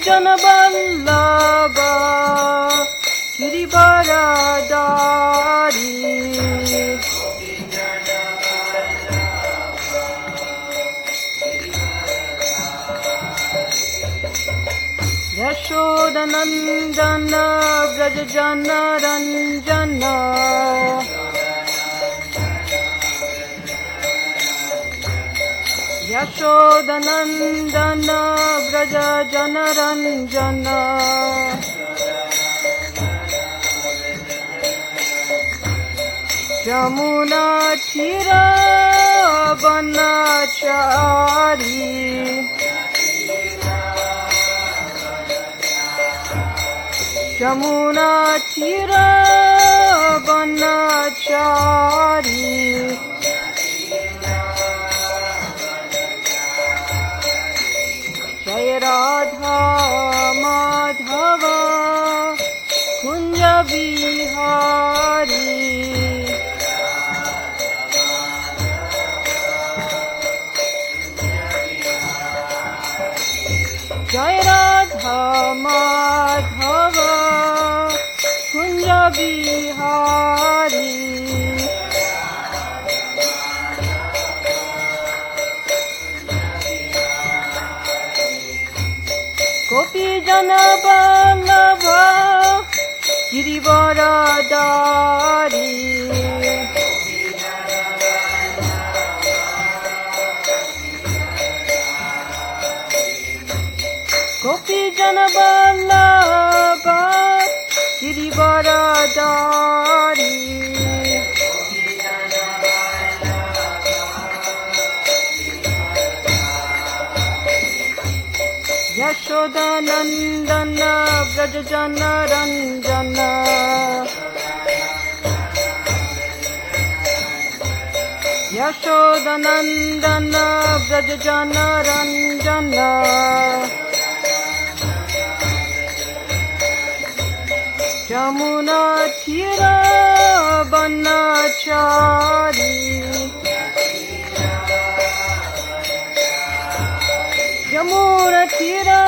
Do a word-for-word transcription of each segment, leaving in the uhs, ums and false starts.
Jana Vallabha Girivaradari Yashodanandana Vrajajana Ranjana Yashodanandana Vrajajana Ranjana Jamuna Tira Banachari Jamuna Tira Banachari Jai Radha Madhava Kunja Bihari Jai Radha Madhava Kunja Bihari Gopi Jana Vallabha Girivaradari Gopi Jana Vallabha Girivaradari Yashodanandana Vrajajana Ranjana Yashodanandana Vrajajana Ranjana Jamuna Tira Banachari Jamuna Tira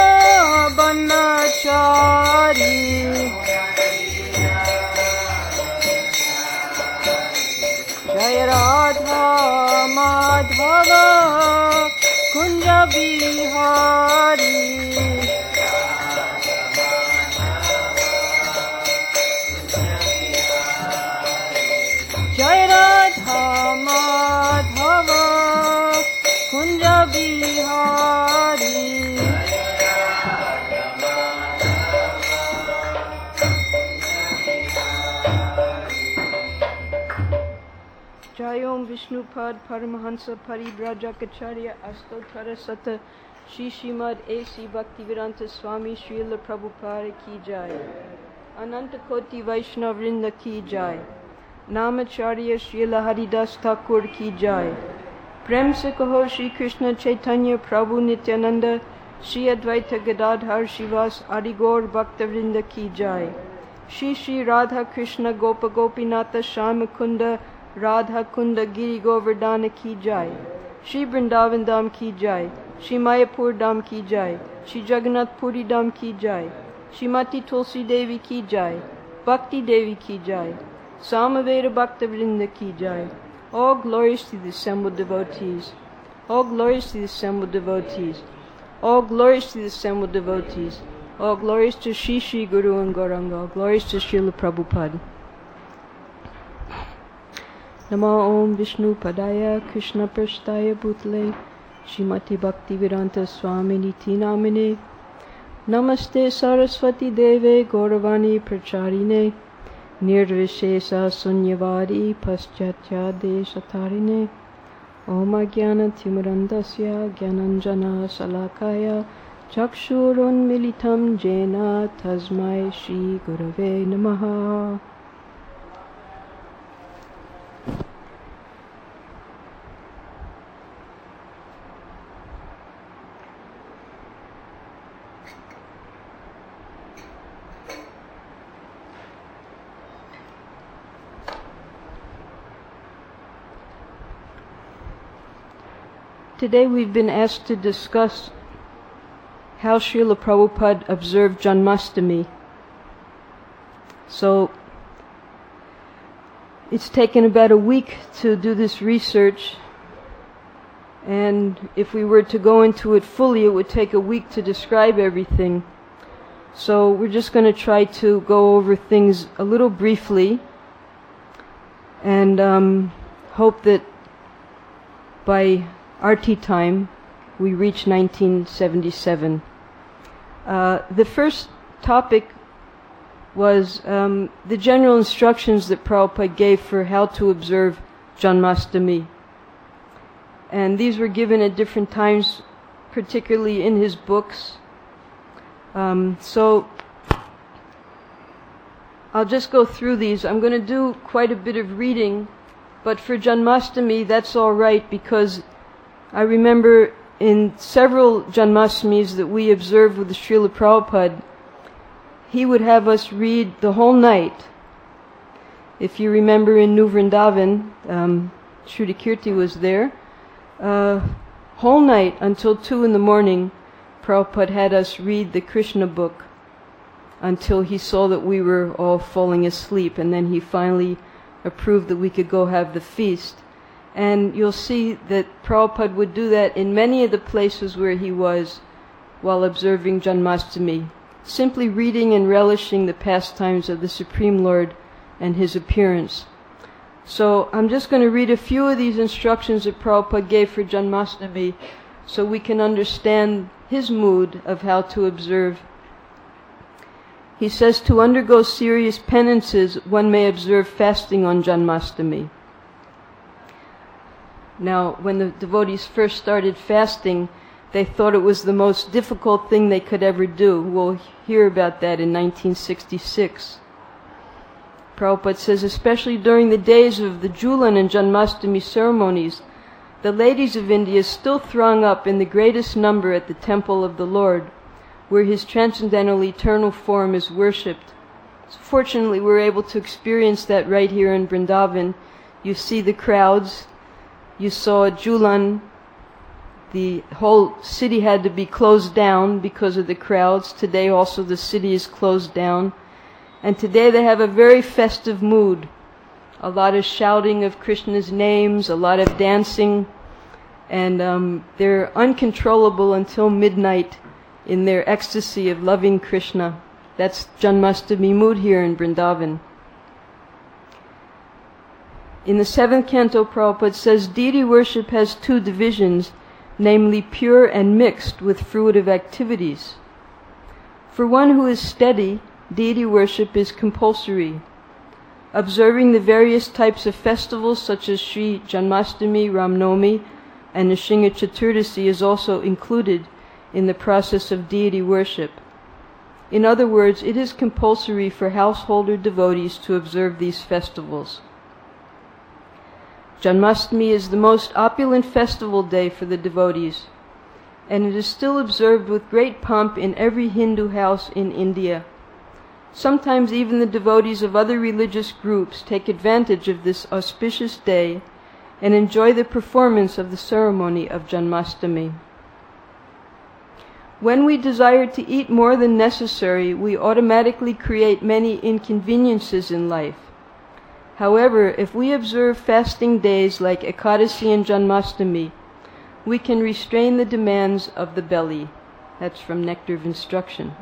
Banachari Jai Radha Madhava Kunja Bihari Jai Radha Madhava Kunja Bihari Jai Om Vishnupad Paramahansa Paribrajakacharya Astottara Sata Shri Srimad A C Bhaktivedanta Swami Srila Prabhupada Ki Jai Ananta Koti Vaishnavrinda Ki Jai Namacharya Srila Haridas Thakur Ki Jai Prem se kaho Shri Krishna Chaitanya Prabhu Nityananda Shri Advaita Gadadhar Shivas Adigaur Bhaktavrinda Ki Jai Shri Shri Radha Krishna Gopa Gopinata Shama Kunda Radha Kunda Giri Govardhana Ki Jai Shri Vrindavan Dham Ki Jai Shri Mayapur Dham Ki Jai Shri Jagannath Puri Dham Ki Jai Shrimati Tulsi Devi Ki Jai Bhakti Devi Ki Jai Samaveda Bhaktavrinda Ki Jai. All glories to the assembled devotees. All glories to the assembled devotees. All glories to the assembled devotees. All glories to Shri Shri Guru and Gauranga. All glories to Srila Prabhupada. Namo Om Vishnu Padaya Krishna Prashtaya Bhutale Shrimati Bhaktivedanta Swami Niti Namine Namaste Saraswati Deve Gauravani Pracharine Nirvishesa Sunyavadi Paschatya Deshatarine Om Jnana Timurandasya Jnananjana Salakaya Chakshurun Militam Jena Tasmai Shri Gurave Namaha. Today we've been asked to discuss how Srila Prabhupada observed Janmashtami. So it's taken about a week to do this research, and if we were to go into it fully, it would take a week to describe everything. So we're just going to try to go over things a little briefly, and um, hope that by Arti time we reach nineteen seventy-seven. Uh, the first topic was um, the general instructions that Prabhupada gave for how to observe Janmashtami. And these were given at different times, particularly in his books. Um, so I'll just go through these. I'm going to do quite a bit of reading, but for Janmashtami that's all right, because I remember in several Janmashtamis that we observed with Srila Prabhupada, he would have us read the whole night. If you remember in New Vrindavan, um, Shruti Kirti was there, uh, whole night until two in the morning, Prabhupada had us read the Krishna book until he saw that we were all falling asleep, and then he finally approved that we could go have the feast. And you'll see that Prabhupada would do that in many of the places where he was while observing Janmashtami, simply reading and relishing the pastimes of the Supreme Lord and his appearance. So I'm just going to read a few of these instructions that Prabhupada gave for Janmashtami so we can understand his mood of how to observe. He says to undergo serious penances, one may observe fasting on Janmashtami. Now, when the devotees first started fasting, they thought it was the most difficult thing they could ever do. We'll hear about that in nineteen sixty-six. Prabhupada says, especially during the days of the Julan and Janmashtami ceremonies, the ladies of India still throng up in the greatest number at the temple of the Lord, where his transcendental eternal form is worshipped. So fortunately, we're able to experience that right here in Vrindavan. You see the crowds. You saw Julan. The whole city had to be closed down because of the crowds. Today also the city is closed down. And today they have a very festive mood. A lot of shouting of Krishna's names, a lot of dancing, and um, they're uncontrollable until midnight in their ecstasy of loving Krishna. That's Janmashtami mood here in Vrindavan. In the seventh canto, Prabhupada says, deity worship has two divisions, namely pure and mixed with fruitive activities. For one who is steady, deity worship is compulsory. Observing the various types of festivals such as Sri Janmashtami, Ramnavami, and Nrsimha Chaturdasi is also included in the process of deity worship. In other words, it is compulsory for householder devotees to observe these festivals. Janmashtami is the most opulent festival day for the devotees, and it is still observed with great pomp in every Hindu house in India. Sometimes even the devotees of other religious groups take advantage of this auspicious day and enjoy the performance of the ceremony of Janmashtami. When we desire to eat more than necessary, we automatically create many inconveniences in life. However, if we observe fasting days like Ekadasi and Janmashtami, we can restrain the demands of the belly. That's from Nectar of Instruction.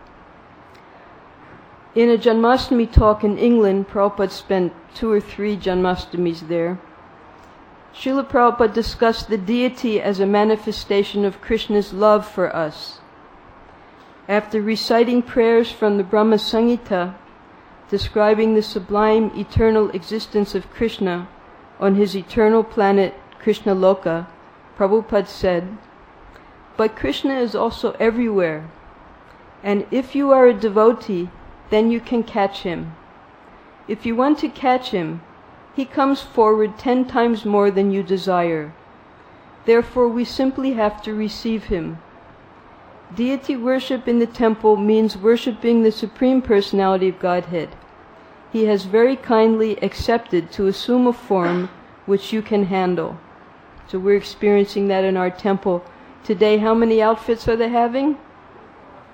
In a Janmashtami talk in England, Prabhupada spent two or three Janmashtamis there. Srila Prabhupada discussed the deity as a manifestation of Krishna's love for us. After reciting prayers from the Brahma Samhita, describing the sublime eternal existence of Krishna on his eternal planet Krishna Loka, Prabhupada said, but Krishna is also everywhere, and if you are a devotee, then you can catch him. If you want to catch him, he comes forward ten times more than you desire. Therefore, we simply have to receive him. Deity worship in the temple means worshipping the Supreme Personality of Godhead. He has very kindly accepted to assume a form which you can handle. So we're experiencing that in our temple. Today, how many outfits are they having?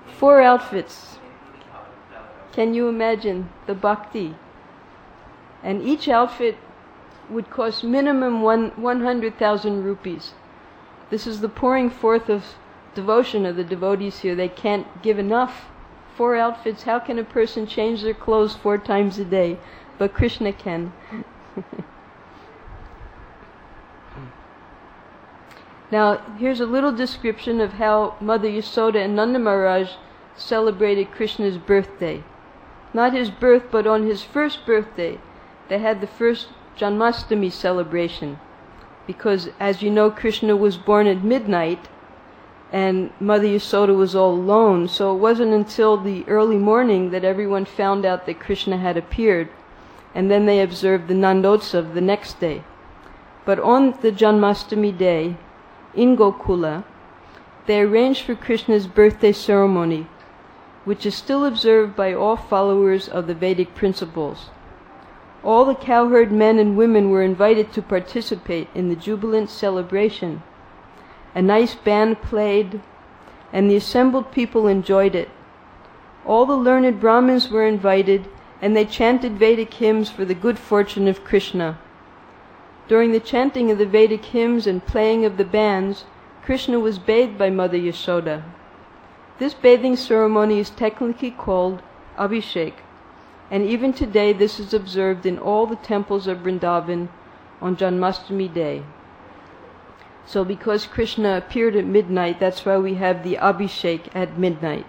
Four outfits. Can you imagine the bhakti? And each outfit would cost minimum one, one hundred thousand rupees. This is the pouring forth of devotion of the devotees here. They can't give enough. Four outfits. How can a person change their clothes four times a day? But Krishna can. Now, here's a little description of how Mother Yasoda and Nanda Maharaj celebrated Krishna's birthday. Not his birth, but on his first birthday, they had the first Janmashtami celebration. Because, as you know, Krishna was born at midnight, and Mother Yasoda was all alone, so it wasn't until the early morning that everyone found out that Krishna had appeared, and then they observed the Nandotsav the next day. But on the Janmashtami day, in Gokula, they arranged for Krishna's birthday ceremony, which is still observed by all followers of the Vedic principles. All the cowherd men and women were invited to participate in the jubilant celebration. A nice band played, and the assembled people enjoyed it. All the learned Brahmins were invited, and they chanted Vedic hymns for the good fortune of Krishna. During the chanting of the Vedic hymns and playing of the bands, Krishna was bathed by Mother Yasoda. This bathing ceremony is technically called Abhishek, and even today this is observed in all the temples of Vrindavan on Janmashtami day. So because Krishna appeared at midnight, that's why we have the Abhishek at midnight.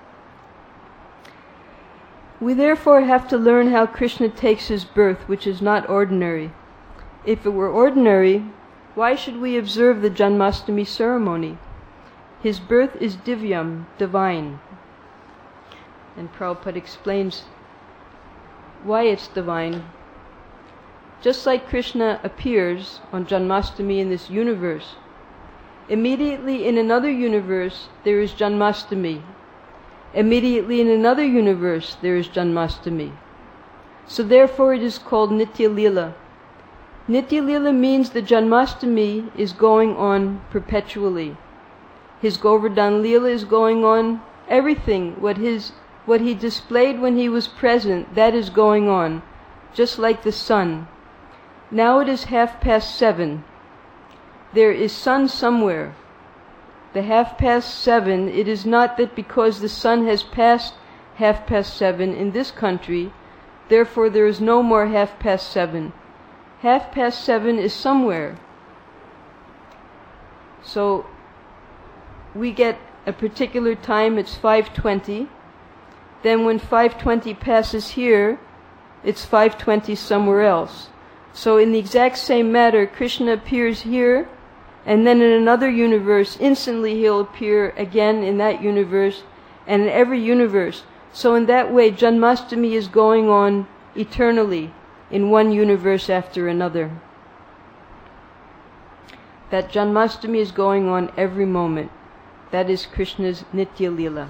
We therefore have to learn how Krishna takes his birth, which is not ordinary. If it were ordinary, why should we observe the Janmashtami ceremony? His birth is divyam, divine. And Prabhupada explains why it's divine. Just like Krishna appears on Janmashtami in this universe, immediately in another universe there is Janmashtami. Immediately in another universe there is Janmashtami. So therefore it is called Nitya Lila. Nitya Lila means the Janmashtami is going on perpetually. His Govardhan Lila is going on. Everything, what his, what he displayed when he was present, that is going on, just like the sun. Now it is half past seven. There is sun somewhere. The half past seven, it is not that because the sun has passed half past seven in this country, therefore there is no more half past seven. Half past seven is somewhere. So we get a particular time, it's five twenty. Then when five twenty passes here, it's five twenty somewhere else. So in the exact same matter, Krishna appears here, and then in another universe, instantly he'll appear again in that universe, and in every universe. So in that way, Janmashtami is going on eternally, in one universe after another. That Janmashtami is going on every moment. That is Krishna's Nitya Lila.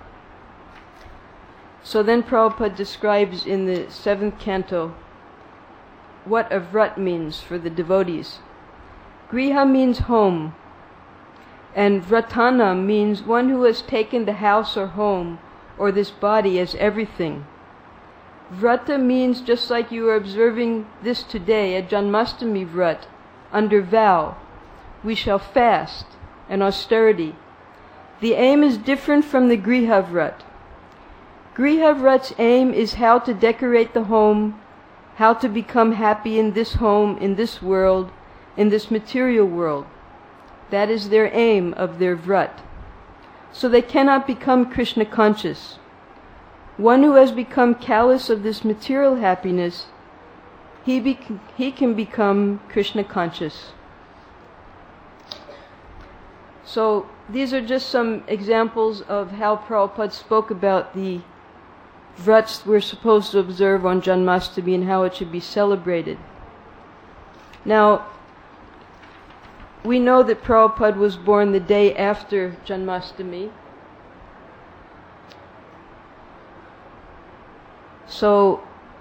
So then Prabhupada describes in the seventh canto what a vrat means for the devotees. Griha means home, and vratana means one who has taken the house or home or this body as everything. Vrata means just like you are observing this today, a Janmashtami vrat, under vow. We shall fast and austerity. The aim is different from the Griha vrat. Griha vrat's aim is how to decorate the home, how to become happy in this home, in this world, in this material world. That is their aim of their vrat. So they cannot become Krishna conscious. One who has become callous of this material happiness, he, be, he can become Krishna conscious. So these are just some examples of how Prabhupada spoke about the vrats we're supposed to observe on Janmashtami and how it should be celebrated. Now, we know that Prabhupada was born the day after Janmashtami. So,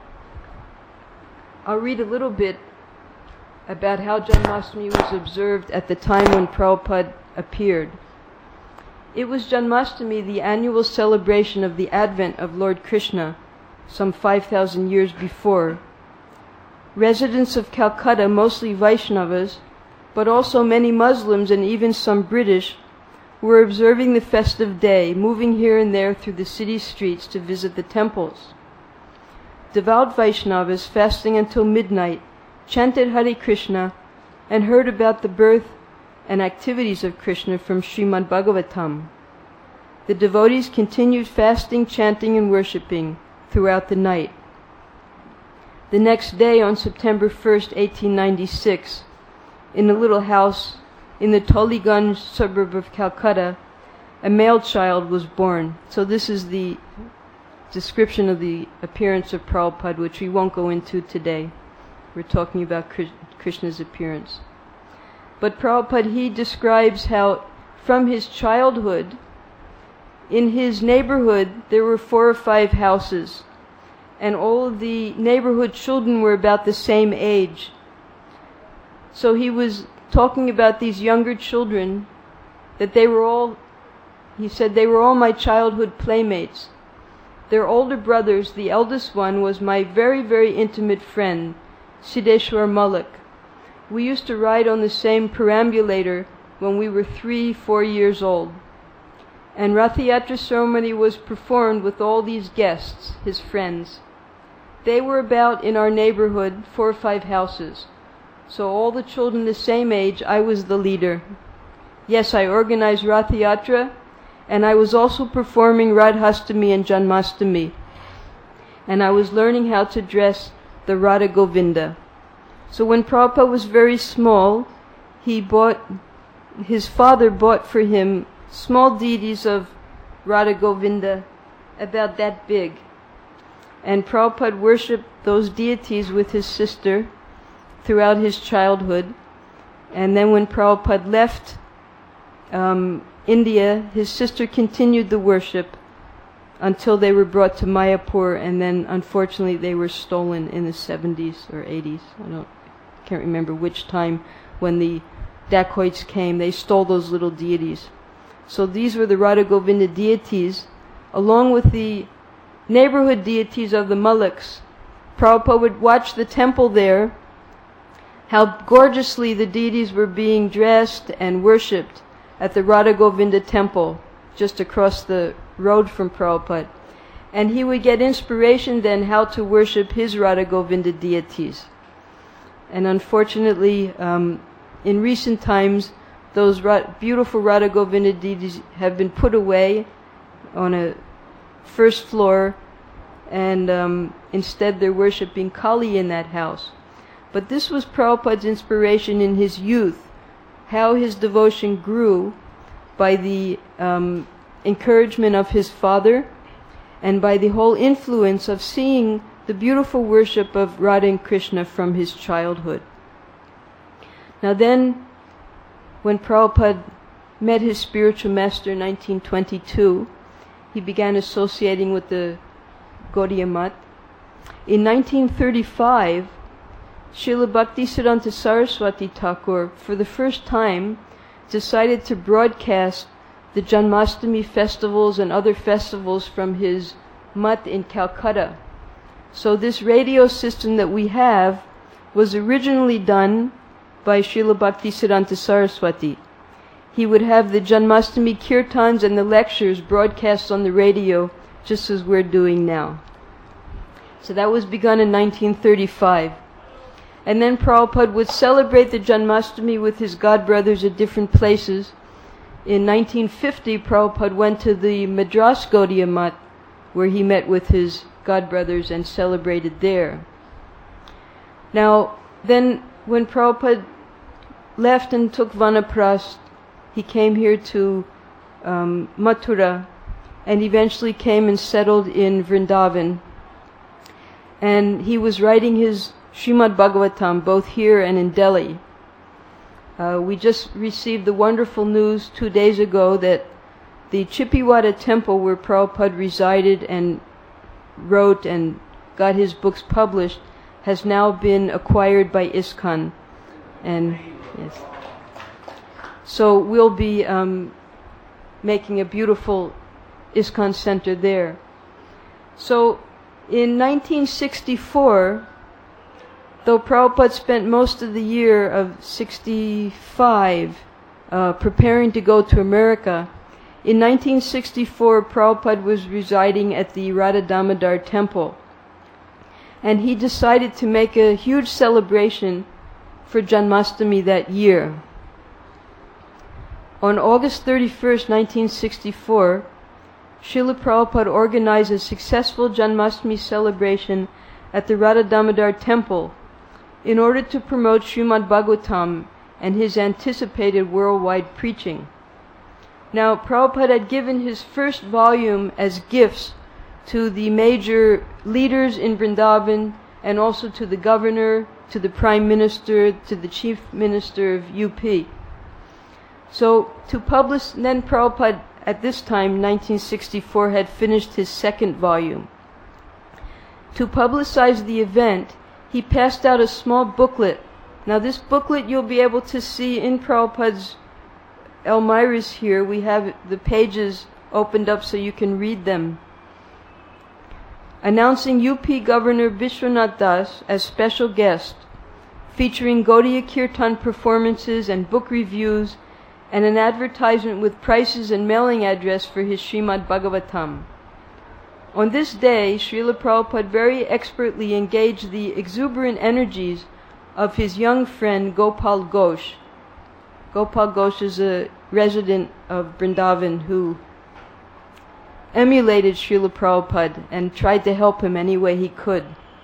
I'll read a little bit about how Janmashtami was observed at the time when Prabhupada appeared. It was Janmashtami, the annual celebration of the advent of Lord Krishna, some five thousand years before. Residents of Calcutta, mostly Vaishnavas, but also many Muslims and even some British, were observing the festive day, moving here and there through the city streets to visit the temples. Devout Vaishnavas, fasting until midnight, chanted Hare Krishna and heard about the birth and activities of Krishna from Srimad Bhagavatam. The devotees continued fasting, chanting, and worshipping throughout the night. The next day, on September first, eighteen ninety-six, in a little house in the Toliganj suburb of Calcutta, a male child was born. So this is the description of the appearance of Prabhupada, which we won't go into today. We're talking about Krishna's appearance. But Prabhupada, he describes how from his childhood, in his neighborhood, there were four or five houses, and all of the neighborhood children were about the same age. So he was talking about these younger children, that they were all, he said, they were all my childhood playmates. Their older brothers, the eldest one, was my very, very intimate friend, Siddheshwar Malik. We used to ride on the same perambulator when we were three, four years old. And Rath Yatra ceremony was performed with all these guests, his friends. They were about in our neighborhood, four or five houses. So all the children the same age, I was the leader. Yes, I organized Rath Yatra, and I was also performing Radhastami and Janmashtami. And I was learning how to dress the Radha Govinda. So when Prabhupada was very small, he bought, his father bought for him small deities of Radha Govinda, about that big. And Prabhupada worshipped those deities with his sister throughout his childhood. And then when Prabhupada left um, India, his sister continued the worship until they were brought to Mayapur, and then unfortunately they were stolen in the seventies or eighties. I don't, can't remember which time, when the dacoits came. They stole those little deities. So these were the Radha Govinda deities, along with the neighborhood deities of the Maliks. Prabhupada would watch the temple there, how gorgeously the deities were being dressed and worshipped at the Radha Govinda temple, just across the road from Prabhupada. And he would get inspiration then how to worship his Radha Govinda deities. And unfortunately, um, in recent times, those ra- beautiful Radha Govinda deities have been put away on a first floor, and um, instead they're worshipping Kali in that house. But this was Prabhupada's inspiration in his youth, how his devotion grew by the um, encouragement of his father, and by the whole influence of seeing the beautiful worship of Radha and Krishna from his childhood. Now then, when Prabhupada met his spiritual master in nineteen twenty-two, he began associating with the Gaudiya Math. In nineteen thirty-five, Srila Bhaktisiddhanta Saraswati Thakur, for the first time, decided to broadcast the Janmashtami festivals and other festivals from his math in Calcutta. So this radio system that we have was originally done by Srila Bhaktisiddhanta Saraswati. He would have the Janmashtami kirtans and the lectures broadcast on the radio, just as we're doing now. So that was begun in nineteen thirty-five. And then Prabhupada would celebrate the Janmashtami with his godbrothers at different places. In nineteen fifty, Prabhupada went to the Madras Gaudiya Math, where he met with his godbrothers and celebrated there. Now, then when Prabhupada left and took Vanaprast, he came here to um, Mathura, and eventually came and settled in Vrindavan. And he was writing his Srimad Bhagavatam both here and in Delhi. Uh, we just received the wonderful news two days ago that the Chippiwada temple where Prabhupada resided and wrote and got his books published has now been acquired by ISKCON. And yes. So we'll be um, making a beautiful ISKCON center there. So in nineteen sixty-four, though Prabhupada spent most of the year of sixty-five uh, preparing to go to America, in nineteen sixty-four Prabhupada was residing at the Radha Damodar temple, and he decided to make a huge celebration for Janmashtami that year. On August thirty-first, nineteen sixty-four, Srila Prabhupada organized a successful Janmashtami celebration at the Radha Damodar temple in order to promote Srimad Bhagavatam and his anticipated worldwide preaching. Now, Prabhupada had given his first volume as gifts to the major leaders in Vrindavan and also to the governor, to the prime minister, to the chief minister of U P. So, to publish, then Prabhupada at this time, nineteen sixty-four, had finished his second volume. To publicize the event, he passed out a small booklet. Now this booklet you'll be able to see in Prabhupada's Elmiras here. We have the pages opened up so you can read them. Announcing U P Governor Vishwanath Das as special guest, featuring Gaudiya Kirtan performances and book reviews, and an advertisement with prices and mailing address for his Srimad Bhagavatam. On this day, Srila Prabhupada very expertly engaged the exuberant energies of his young friend Gopal Ghosh. Gopal Ghosh is a resident of Vrindavan who emulated Srila Prabhupada and tried to help him any way he could.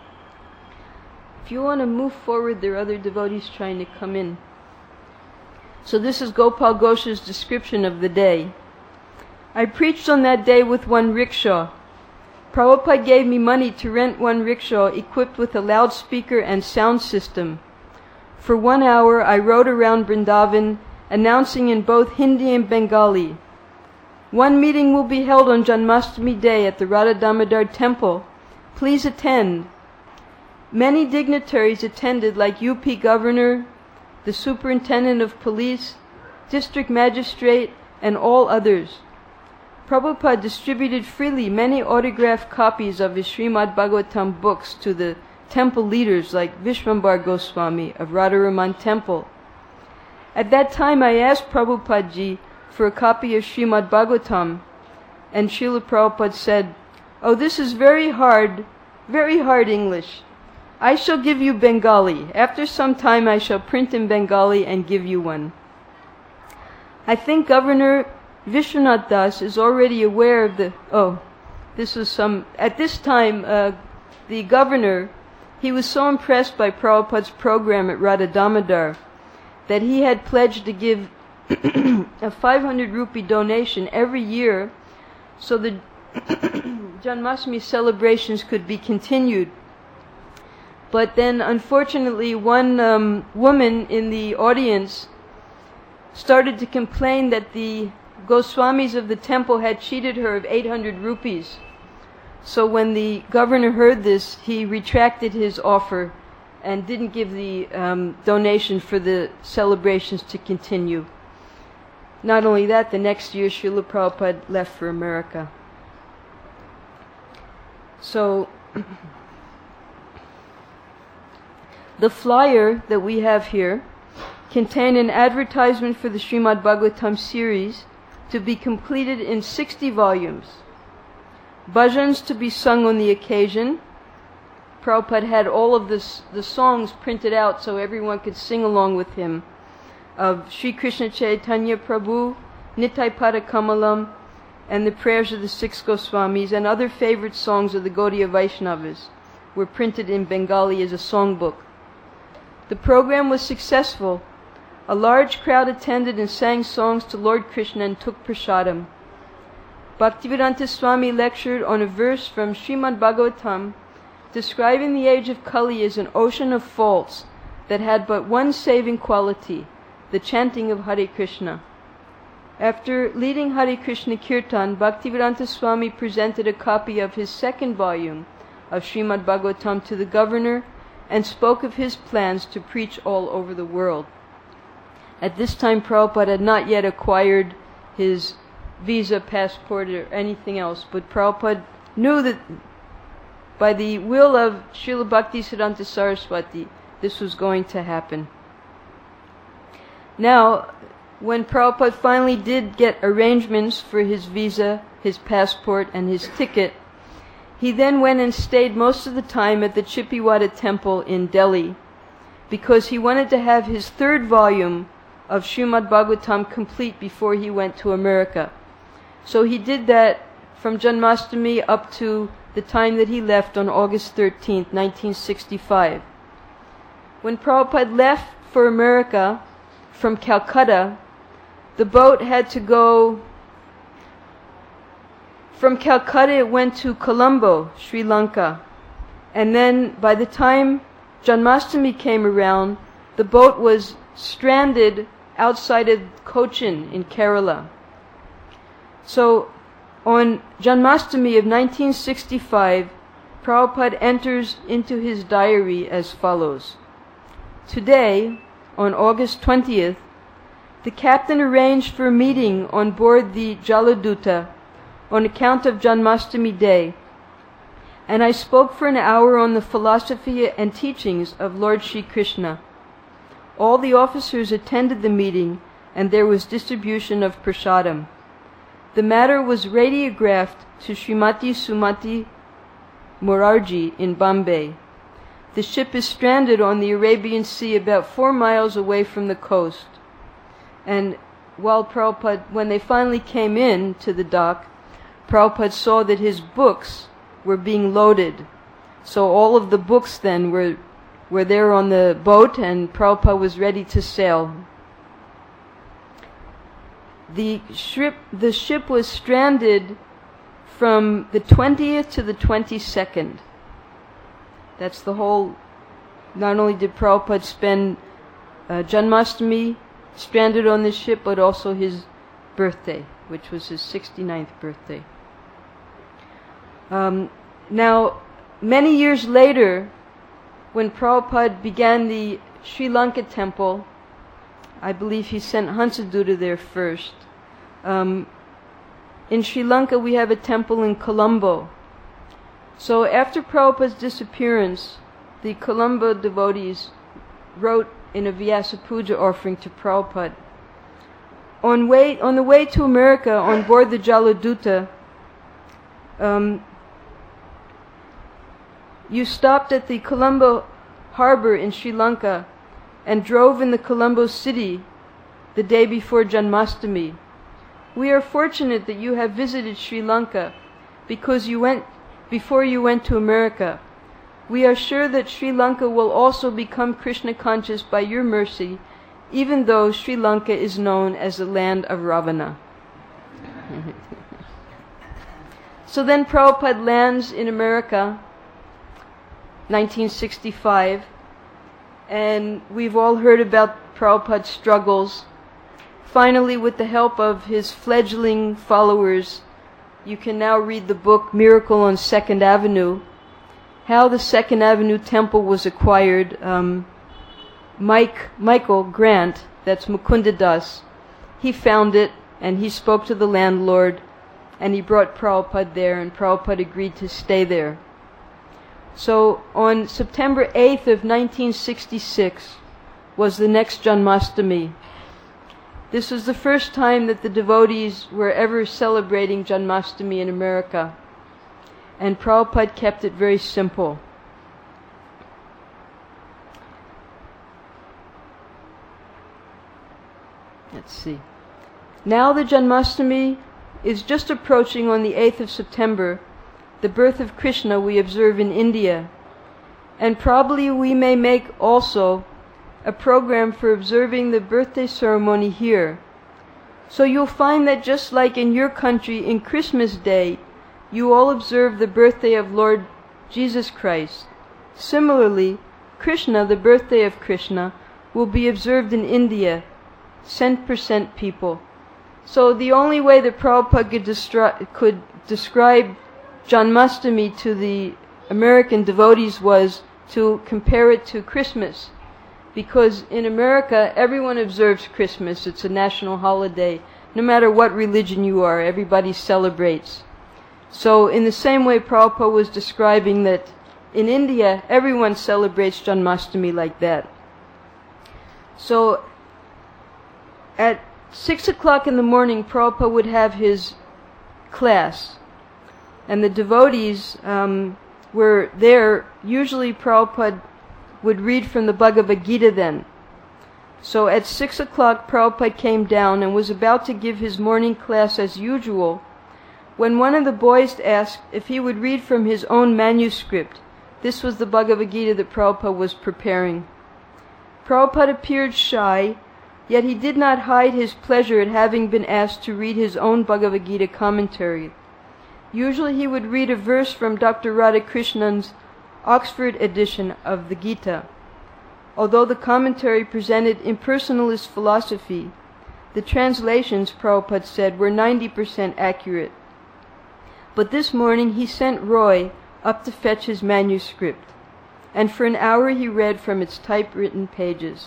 If you want to move forward, there are other devotees trying to come in. So this is Gopal Ghosh's description of the day. I preached on that day with one rickshaw. Prabhupada gave me money to rent one rickshaw equipped with a loudspeaker and sound system. For one hour I rode around Vrindavan, announcing in both Hindi and Bengali, "One meeting will be held on Janmashtami Day at the Radha Damodar temple. Please attend." Many dignitaries attended, like U P Governor, the Superintendent of Police, District Magistrate, and all others. Prabhupada distributed freely many autographed copies of his Srimad Bhagavatam books to the temple leaders like Vishvambar Goswami of Radharaman Temple. At that time I asked Prabhupada Ji for a copy of Srimad Bhagavatam, and Srila Prabhupada said, "Oh, this is very hard, very hard English. I shall give you Bengali. After some time I shall print in Bengali and give you one." I think Governor Vishwanath Das is already aware of the, oh, this was some, at this time, uh, the governor, he was so impressed by Prabhupada's program at Radha Damodar that he had pledged to give a five hundred rupee donation every year so the Janmashtami celebrations could be continued. But then, unfortunately, one um, woman in the audience started to complain that the Goswamis of the temple had cheated her of eight hundred rupees. So when the governor heard this, he retracted his offer and didn't give the um, donation for the celebrations to continue. Not only that, the next year Srila Prabhupada left for America. So the flyer that we have here contained an advertisement for the Srimad Bhagavatam series to be completed in sixty volumes. Bhajans to be sung on the occasion. Prabhupada had all of this, the songs printed out so everyone could sing along with him, of Sri Krishna Chaitanya Prabhu, Nitai Pada Kamalam, and the prayers of the six Goswamis, and other favorite songs of the Gaudiya Vaishnavas were printed in Bengali as a songbook. The program was successful. A large crowd attended and sang songs to Lord Krishna and took prasadam. Bhaktivedanta Swami lectured on a verse from Srimad Bhagavatam describing the age of Kali as an ocean of faults that had but one saving quality, the chanting of Hare Krishna. After leading Hare Krishna Kirtan, Bhaktivedanta Swami presented a copy of his second volume of Srimad Bhagavatam to the governor and spoke of his plans to preach all over the world. At this time, Prabhupada had not yet acquired his visa, passport, or anything else. But Prabhupada knew that by the will of Srila Bhaktisiddhanta Saraswati, this was going to happen. Now, when Prabhupada finally did get arrangements for his visa, his passport, and his ticket, he then went and stayed most of the time at the Chippiwada Temple in Delhi, because he wanted to have his third volume of Srimad Bhagavatam complete before he went to America. So he did that from Janmashtami up to the time that he left on August thirteenth, nineteen sixty-five. When Prabhupada left for America from Calcutta, the boat had to go from Calcutta. It went to Colombo, Sri Lanka, and then by the time Janmashtami came around, the boat was stranded outside of Cochin in Kerala. So on Janmashtami of nineteen sixty-five, Prabhupada enters into his diary as follows. Today, on August twentieth, the captain arranged for a meeting on board the Jaladuta on account of Janmashtami Day, and I spoke for an hour on the philosophy and teachings of Lord Shri Krishna. All the officers attended the meeting, and there was distribution of prasadam. The matter was radiographed to Srimati Sumati Morarji in Bombay. The ship is stranded on the Arabian Sea about four miles away from the coast. And while Prabhupada, when they finally came in to the dock, Prabhupada saw that his books were being loaded. So all of the books then were were there on the boat, and Prabhupada was ready to sail. The ship, the ship was stranded from the twentieth to the twenty-second. That's the whole. Not only did Prabhupada spend uh, Janmashtami stranded on the ship, but also his birthday, which was his sixty-ninth birthday. Um, now, many years later, when Prabhupada began the Sri Lanka temple, I believe he sent Hansadutta there first. Um, in Sri Lanka we have a temple in Colombo. So after Prabhupada's disappearance, the Colombo devotees wrote in a Vyasa Puja offering to Prabhupada. On, way, on the way to America, on board the Jaladuta, um, you stopped at the Colombo harbor in Sri Lanka and drove in the Colombo city the day before Janmashtami. We are fortunate that you have visited Sri Lanka because you went before you went to America. We are sure that Sri Lanka will also become Krishna conscious by your mercy, even though Sri Lanka is known as the land of Ravana. So then Prabhupada lands in America, nineteen sixty-five, and we've all heard about Prabhupada's struggles. Finally, with the help of his fledgling followers, you can now read the book Miracle on Second Avenue, how the Second Avenue Temple was acquired. Um, Mike, Michael Grant, that's Mukunda Das, he found it, and he spoke to the landlord, and he brought Prabhupada there, and Prabhupada agreed to stay there. So on September eighth of nineteen sixty-six was the next Janmashtami. This was the first time that the devotees were ever celebrating Janmashtami in America, and Prabhupada kept it very simple. Let's see. Now the Janmashtami is just approaching on the eighth of September, the birth of Krishna we observe in India, and probably we may make also a program for observing the birthday ceremony here. So you'll find that just like in your country in Christmas Day, you all observe the birthday of Lord Jesus Christ. Similarly, Krishna, the birthday of Krishna, will be observed in India, cent percent people. So the only way that Prabhupada could, destri- could describe Janmashtami to the American devotees was to compare it to Christmas. Because in America, everyone observes Christmas. It's a national holiday. no matter what religion you are, everybody celebrates. So in the same way Prabhupada was describing that in India, everyone celebrates Janmashtami like that. So at six o'clock in the morning, Prabhupada would have his class. And the devotees um, were there. Usually Prabhupada would read from the Bhagavad Gita then. So at six o'clock, Prabhupada came down and was about to give his morning class as usual, when one of the boys asked if he would read from his own manuscript. This was the Bhagavad Gita that Prabhupada was preparing. Prabhupada appeared shy, yet he did not hide his pleasure at having been asked to read his own Bhagavad Gita commentary. Usually he would read a verse from Doctor Radhakrishnan's Oxford edition of the Gita. Although the commentary presented impersonalist philosophy, the translations, Prabhupada said, were ninety percent accurate. But this morning he sent Roy up to fetch his manuscript, and for an hour he read from its typewritten pages.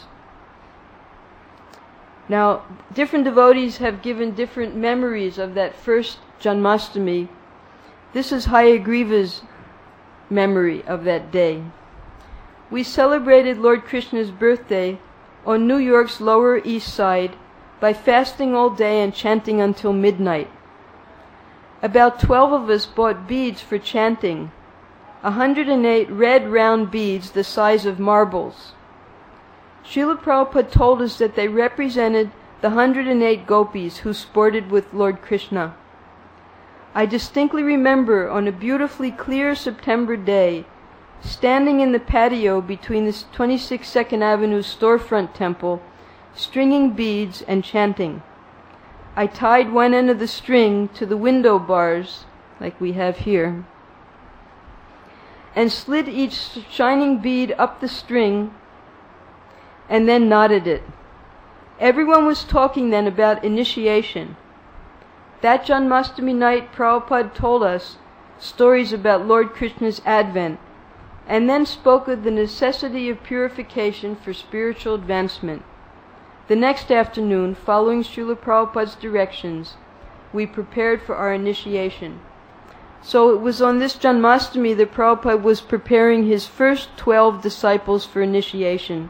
Now, different devotees have given different memories of that first Janmashtami. This is Hayagriva's memory of that day. We celebrated Lord Krishna's birthday on New York's Lower East Side by fasting all day and chanting until midnight. About twelve of us bought beads for chanting, one hundred eight red round beads the size of marbles. Srila Prabhupada told us that they represented the one hundred eight gopis who sported with Lord Krishna. I distinctly remember on a beautifully clear September day, standing in the patio between the twenty-six Second Avenue storefront temple, stringing beads and chanting. I tied one end of the string to the window bars, like we have here, and slid each shining bead up the string and then knotted it. Everyone was talking then about initiation. That Janmashtami night, Prabhupada told us stories about Lord Krishna's advent, and then spoke of the necessity of purification for spiritual advancement. The next afternoon, following Srila Prabhupada's directions, we prepared for our initiation. So it was on this Janmashtami that Prabhupada was preparing his first twelve disciples for initiation.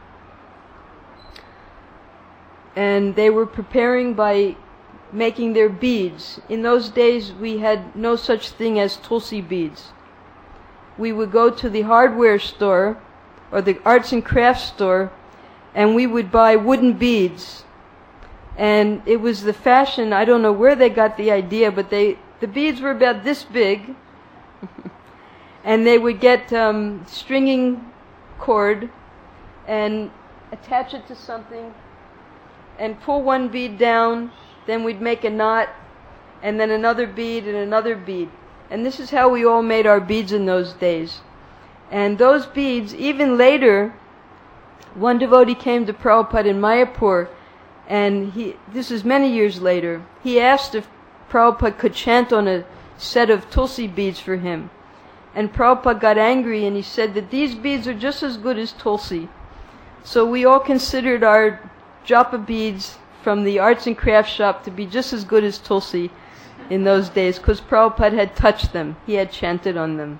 And they were preparing by making their beads. In those days we had no such thing as tulsi beads. We would go to the hardware store or the arts and crafts store and we would buy wooden beads. And it was the fashion, I don't know where they got the idea, but they the beads were about this big and they would get um, stringing cord and attach it to something and pull one bead down, then we'd make a knot, and then another bead and another bead. And this is how we all made our beads in those days. And those beads, even later, one devotee came to Prabhupada in Mayapur, and he, this is many years later, he asked if Prabhupada could chant on a set of tulsi beads for him. And Prabhupada got angry and he said that these beads are just as good as tulsi. So we all considered our japa beads from the arts and crafts shop to be just as good as tulsi in those days, because Prabhupada had touched them. He had chanted on them.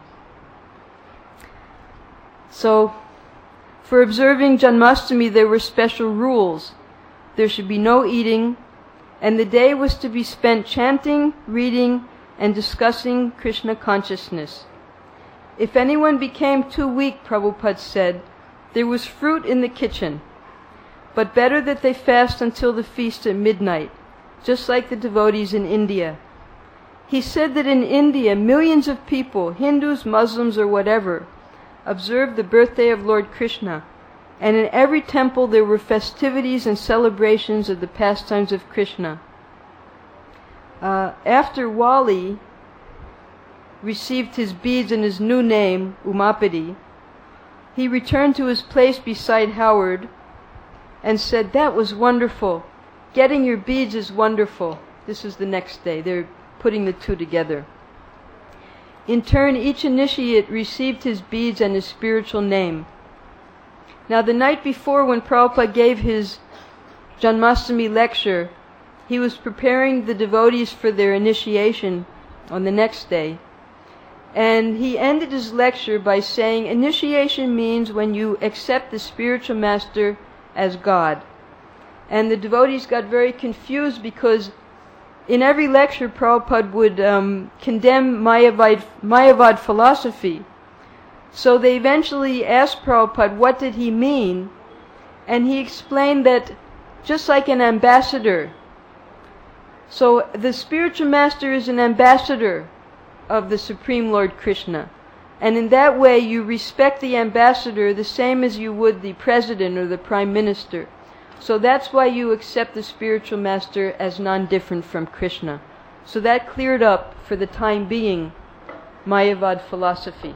So, for observing Janmashtami there were special rules. There should be no eating, and the day was to be spent chanting, reading, and discussing Krishna consciousness. If anyone became too weak, Prabhupada said, there was fruit in the kitchen, but better that they fast until the feast at midnight, just like the devotees in India. He said that in India, millions of people, Hindus, Muslims, or whatever, observed the birthday of Lord Krishna, and in every temple there were festivities and celebrations of the pastimes of Krishna. Uh, after Wali received his beads and his new name, Umapati, he returned to his place beside Howard and said, "That was wonderful. Getting your beads is wonderful." This is the next day. They're putting the two together. In turn, each initiate received his beads and his spiritual name. Now, the night before, when Prabhupada gave his Janmashtami lecture, he was preparing the devotees for their initiation on the next day. And he ended his lecture by saying, initiation means when you accept the spiritual master as God. And the devotees got very confused because in every lecture Prabhupada would um, condemn Mayavad, Mayavad philosophy. So they eventually asked Prabhupada what did he mean, and he explained that just like an ambassador, so the spiritual master is an ambassador of the Supreme Lord Krishna. And in that way you respect the ambassador the same as you would the president or the prime minister. So that's why you accept the spiritual master as non-different from Krishna. So that cleared up, for the time being, Mayavad philosophy.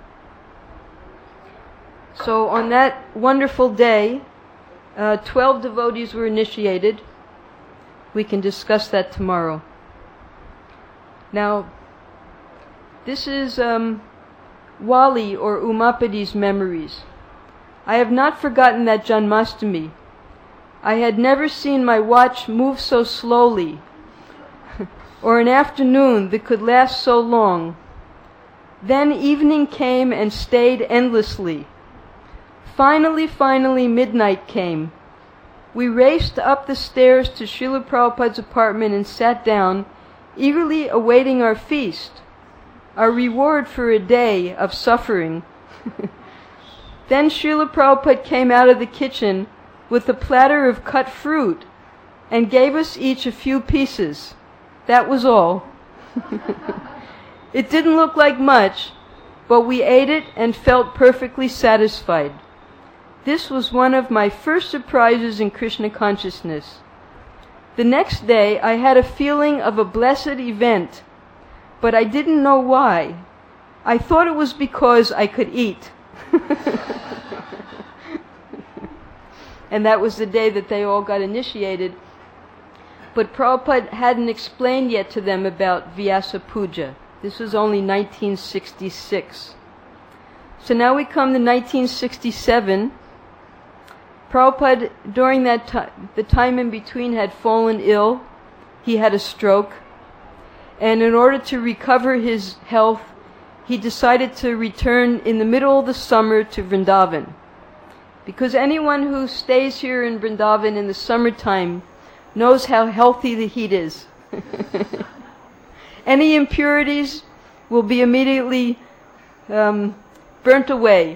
So on that wonderful day, uh, twelve devotees were initiated. We can discuss that tomorrow. Now, this is um, Wali or Umapadi's memories. I have not forgotten that Janmashtami. I had never seen my watch move so slowly, or an afternoon that could last so long. Then evening came and stayed endlessly. Finally, finally, midnight came. We raced up the stairs to Srila Prabhupada's apartment and sat down, eagerly awaiting our feast, our reward for a day of suffering. Then Srila Prabhupada came out of the kitchen with a platter of cut fruit and gave us each a few pieces. That was all. It didn't look like much, but we ate it and felt perfectly satisfied. This was one of my first surprises in Krishna consciousness. The next day I had a feeling of a blessed event, but I didn't know why. I thought it was because I could eat. And that was the day that they all got initiated. But Prabhupada hadn't explained yet to them about Vyasa Puja. This was only nineteen sixty-six. So now we come to nineteen sixty-seven. Prabhupada, during that time, the time in between, had fallen ill. He had a stroke. And in order to recover his health, he decided to return in the middle of the summer to Vrindavan. Because anyone who stays here in Vrindavan in the summertime knows how healthy the heat is. Any impurities will be immediately um, burnt away.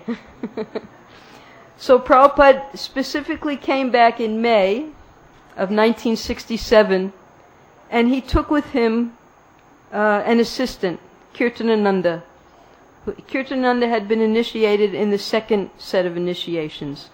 So Prabhupada specifically came back in May of nineteen sixty-seven, and he took with him uh, an assistant, Kirtanananda. Kirtanananda had been initiated in the second set of initiations.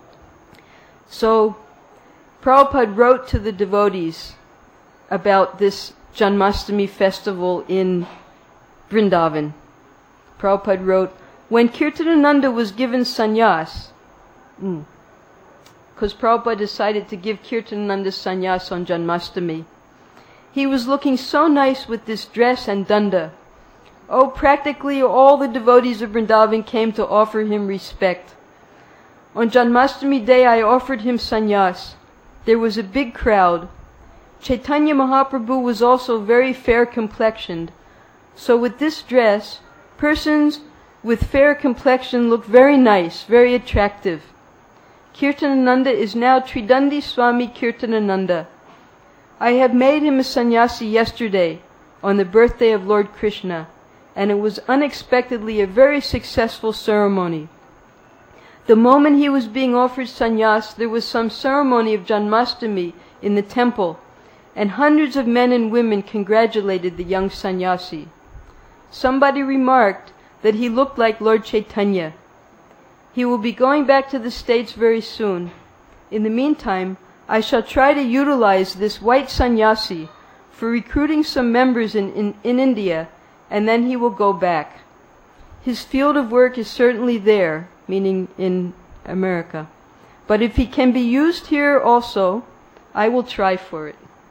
So Prabhupada wrote to the devotees about this Janmashtami festival in Vrindavan. Prabhupada wrote, when Kirtanananda was given sannyas, because mm, Prabhupada decided to give Kirtanananda sannyas on Janmashtami, he was looking so nice with this dress and danda. Oh, practically all the devotees of Vrindavan came to offer him respect. On Janmashtami day I offered him sannyas. There was a big crowd. Chaitanya Mahaprabhu was also very fair complexioned. So with this dress, persons with fair complexion look very nice, very attractive. Kirtanananda is now Tridandi Swami Kirtanananda. I have made him a sannyasi yesterday on the birthday of Lord Krishna, and it was unexpectedly a very successful ceremony. The moment he was being offered sannyas, there was some ceremony of Janmashtami in the temple, and hundreds of men and women congratulated the young sannyasi. Somebody remarked that he looked like Lord Chaitanya. He will be going back to the States very soon. In the meantime, I shall try to utilize this white sannyasi for recruiting some members in, in, in India, and then he will go back. His field of work is certainly there, meaning in America. But if he can be used here also, I will try for it.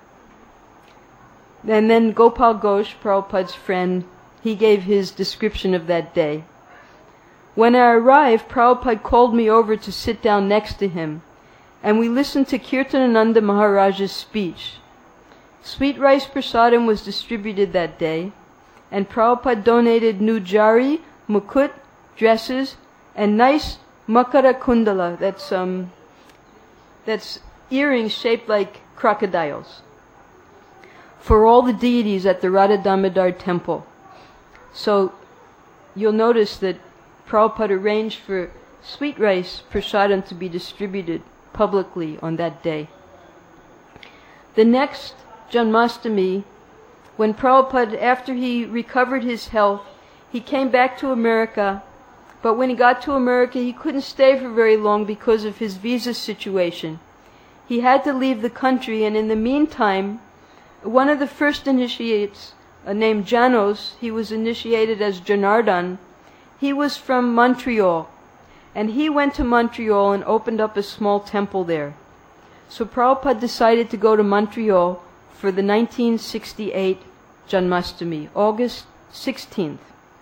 And then Gopal Ghosh, Prabhupada's friend, he gave his description of that day. When I arrived, Prabhupada called me over to sit down next to him, and we listened to Kirtanananda Maharaj's speech. Sweet rice prasadam was distributed that day, and Prabhupada donated new jari, mukut, dresses, and nice makara kundala, that's, um, that's earrings shaped like crocodiles, for all the deities at the Radha Damodar temple. So you'll notice that Prabhupada arranged for sweet rice prasadam to be distributed publicly on that day. The next Janmashtami, when Prabhupada, after he recovered his health, he came back to America, but when he got to America he couldn't stay for very long because of his visa situation. He had to leave the country, and in the meantime, one of the first initiates, uh, named Janos, he was initiated as Janardhan. He was from Montreal, and he went to Montreal and opened up a small temple there. So Prabhupada decided to go to Montreal for the nineteen sixty-eight Janmashtami, August sixteenth.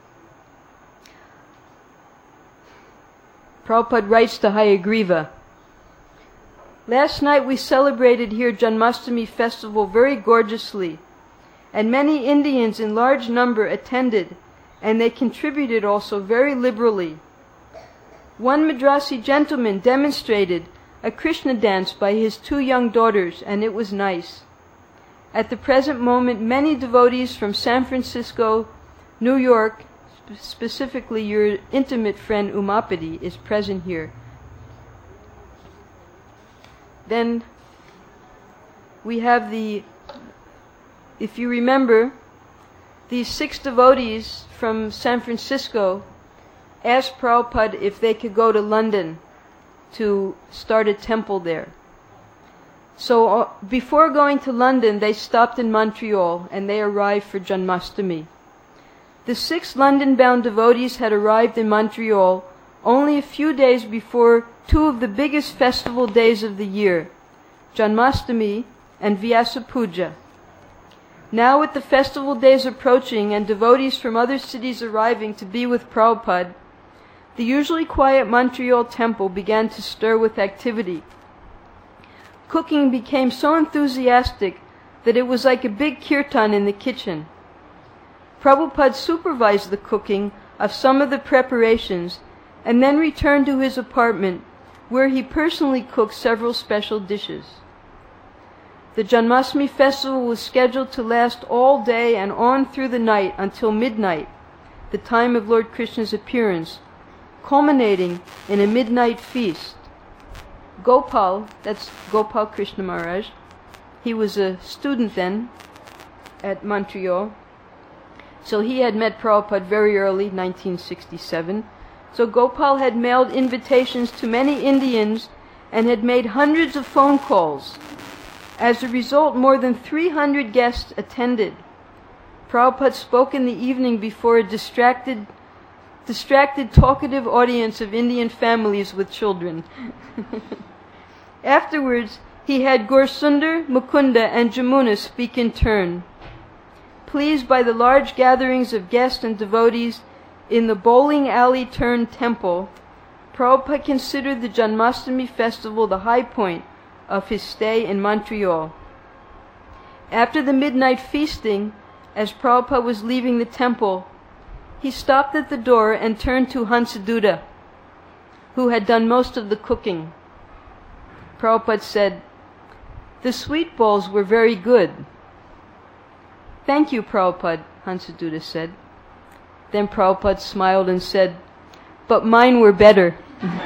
Prabhupada writes to Hayagriva, "Last night we celebrated here Janmashtami festival very gorgeously, and many Indians in large number attended, and they contributed also very liberally. One Madrasi gentleman demonstrated a Krishna dance by his two young daughters, and it was nice. At the present moment, many devotees from San Francisco, New York, sp- specifically your intimate friend Umapati, is present here." Then we have the, if you remember, these six devotees from San Francisco asked Prabhupada if they could go to London to start a temple there. So uh, before going to London, they stopped in Montreal and they arrived for Janmashtami. The six London-bound devotees had arrived in Montreal only a few days before two of the biggest festival days of the year, Janmashtami and Vyasa Puja. Now with the festival days approaching and devotees from other cities arriving to be with Prabhupada, the usually quiet Montreal temple began to stir with activity. Cooking became so enthusiastic that it was like a big kirtan in the kitchen. Prabhupada supervised the cooking of some of the preparations and then returned to his apartment, where he personally cooked several special dishes. The Janmashtami festival was scheduled to last all day and on through the night until midnight, the time of Lord Krishna's appearance, culminating in a midnight feast. Gopal, that's Gopal Krishna Maharaj, he was a student then at Montreal, so he had met Prabhupada very early, nineteen sixty-seven. So Gopal had mailed invitations to many Indians and had made hundreds of phone calls. As a result, more than three hundred guests attended. Prabhupada spoke in the evening before a distracted, distracted, talkative audience of Indian families with children. Afterwards, he had Gaurasundar, Mukunda, and Jamuna speak in turn. Pleased by the large gatherings of guests and devotees in the bowling alley turned temple, Prabhupada considered the Janmashtami festival the high point of his stay in Montreal. After the midnight feasting, as Prabhupada was leaving the temple, he stopped at the door and turned to Hansaduta, who had done most of the cooking. Prabhupada said, "The sweet bowls were very good." "Thank you, Prabhupada," Hansaduta said. Then Prabhupada smiled and said, "But mine were better."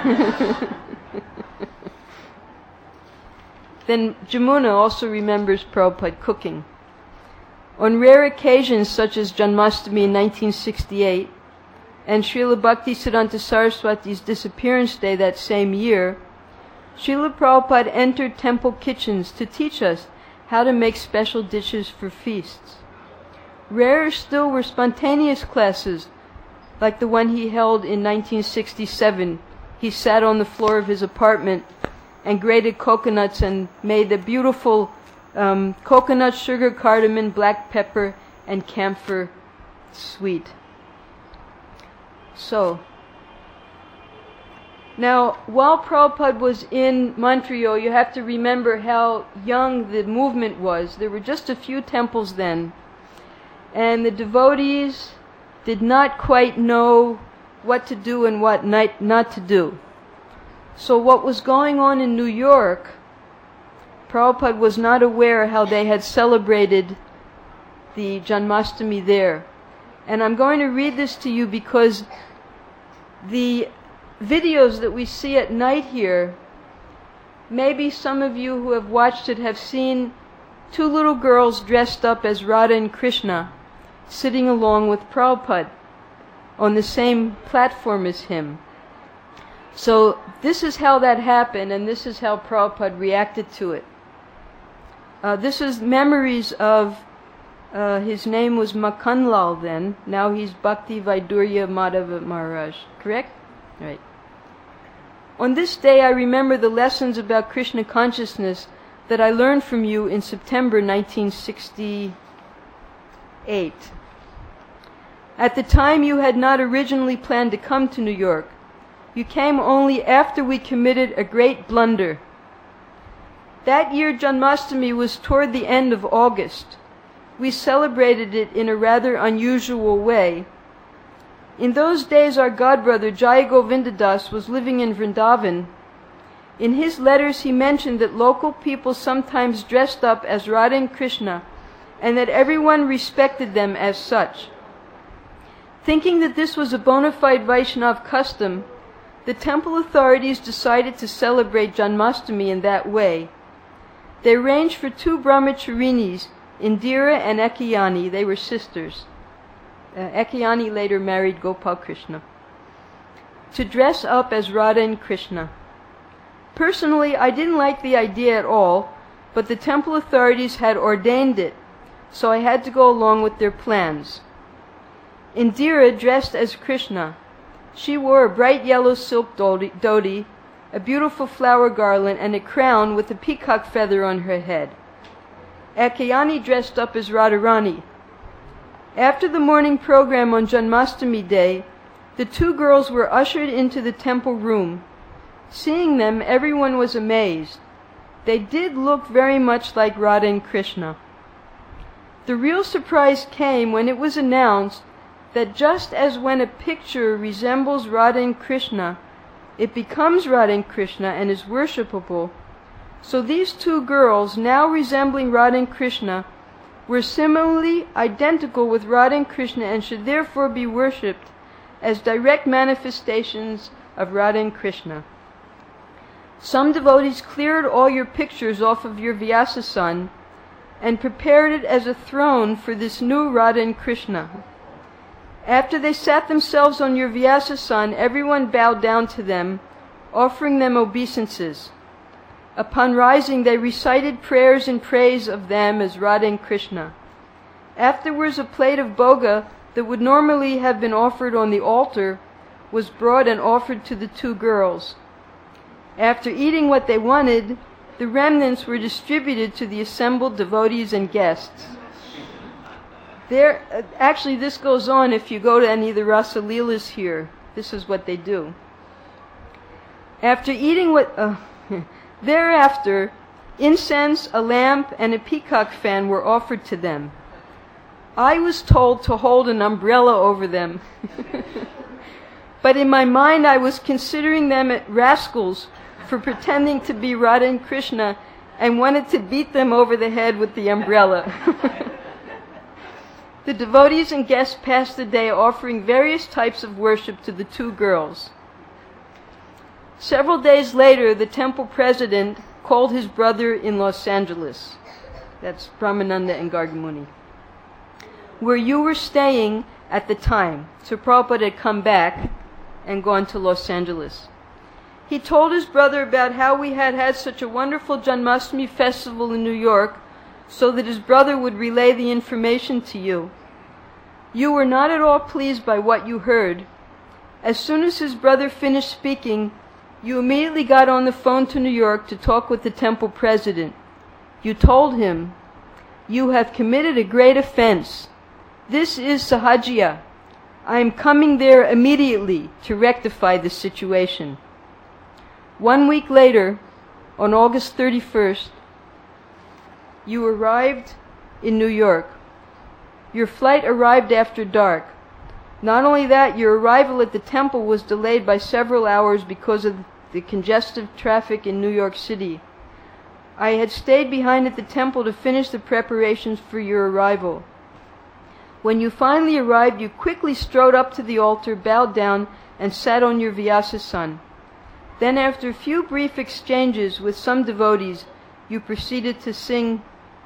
Then Jamuna also remembers Prabhupada cooking. On rare occasions such as Janmashtami in nineteen sixty-eight and Srila Bhaktisiddhanta Saraswati's disappearance day that same year, Srila Prabhupada entered temple kitchens to teach us how to make special dishes for feasts. Rarer still were spontaneous classes, like the one he held in nineteen sixty-seven. He sat on the floor of his apartment and grated coconuts and made a beautiful um, coconut, sugar, cardamom, black pepper, and camphor sweet. So, Now, while Prabhupada was in Montreal, you have to remember how young the movement was. There were just a few temples then, and the devotees did not quite know what to do and what not, not to do. So what was going on in New York, Prabhupada was not aware how they had celebrated the Janmashtami there. And I'm going to read this to you because the videos that we see at night here, maybe some of you who have watched it have seen two little girls dressed up as Radha and Krishna sitting along with Prabhupada on the same platform as him. So this is how that happened, and this is how Prabhupada reacted to it. Uh, this is memories of, uh, his name was Makanlal then, now he's Bhakti Vaidurya Madhava Maharaj, correct? Right. On this day I remember the lessons about Krishna consciousness that I learned from you in September nineteen sixty-eight. At the time you had not originally planned to come to New York. You came only after we committed a great blunder. That year Janmashtami was toward the end of August. We celebrated it in a rather unusual way. In those days our godbrother Jai Govinda Das was living in Vrindavan. In his letters he mentioned that local people sometimes dressed up as Radha and Krishna and that everyone respected them as such. Thinking that this was a bona fide Vaishnav custom, the temple authorities decided to celebrate Janmashtami in that way. They arranged for two brahmacharinis, Indira and Ekayani. They were sisters. Uh, Ekayani later married Gopal Krishna, to dress up as Radha and Krishna. Personally, I didn't like the idea at all, but the temple authorities had ordained it, so I had to go along with their plans. Indira dressed as Krishna. She wore a bright yellow silk dhoti, a beautiful flower garland, and a crown with a peacock feather on her head. Ekayani dressed up as Radharani. After the morning program on Janmashtami day, the two girls were ushered into the temple room. Seeing them, everyone was amazed. They did look very much like Radha and Krishna. The real surprise came when it was announced that just as when a picture resembles Radha and Krishna, it becomes Radha and Krishna and is worshipable, so these two girls, now resembling Radha and Krishna, were similarly identical with Radha and Krishna and should therefore be worshipped as direct manifestations of Radha and Krishna. Some devotees cleared all your pictures off of your Vyasasan and prepared it as a throne for this new Radha and Krishna. After they sat themselves on your Vyasasan, everyone bowed down to them, offering them obeisances. Upon rising, they recited prayers in praise of them as Radha and Krishna. Afterwards, a plate of bhoga that would normally have been offered on the altar was brought and offered to the two girls. After eating what they wanted, the remnants were distributed to the assembled devotees and guests. There, uh, actually, this goes on if you go to any of the Rasa Leelas here. This is what they do. After eating what... Uh, Thereafter, incense, a lamp, and a peacock fan were offered to them. I was told to hold an umbrella over them. But in my mind I was considering them rascals for pretending to be Radha and Krishna and wanted to beat them over the head with the umbrella. The devotees and guests passed the day offering various types of worship to the two girls. Several days later, the temple president called his brother in Los Angeles. That's Brahmananda and Gargamuni, where you were staying at the time. So Prabhupada had come back and gone to Los Angeles. He told his brother about how we had had such a wonderful Janmashtami festival in New York, so that his brother would relay the information to you. You were not at all pleased by what you heard. As soon as his brother finished speaking, you immediately got on the phone to New York to talk with the temple president. You told him, "You have committed a great offense. This is Sahajiya. I am coming there immediately to rectify the situation." One week later, on August thirty-first, you arrived in New York. Your flight arrived after dark. Not only that, your arrival at the temple was delayed by several hours because of the congested traffic in New York City. I had stayed behind at the temple to finish the preparations for your arrival. When you finally arrived, you quickly strode up to the altar, bowed down, and sat on your Vyasa-san. Then, after a few brief exchanges with some devotees, you proceeded to sing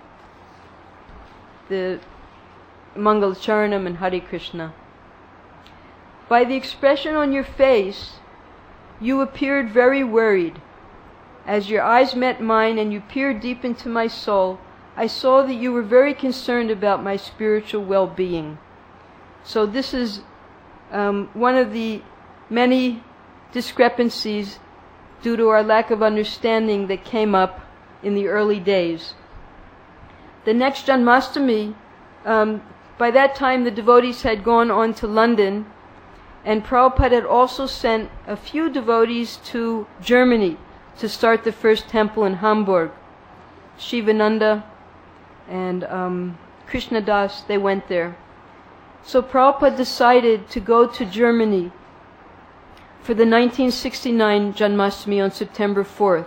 the Mangalacharanam and Hare Krishna. By the expression on your face, you appeared very worried. As your eyes met mine and you peered deep into my soul, I saw that you were very concerned about my spiritual well-being. So this is um, one of the many discrepancies due to our lack of understanding that came up in the early days. The next Janmashtami, um, by that time the devotees had gone on to London, and Prabhupada had also sent a few devotees to Germany to start the first temple in Hamburg. Shivananda and um, Krishnadas, they went there. So Prabhupada decided to go to Germany for the nineteen sixty-nine Janmashtami on September fourth.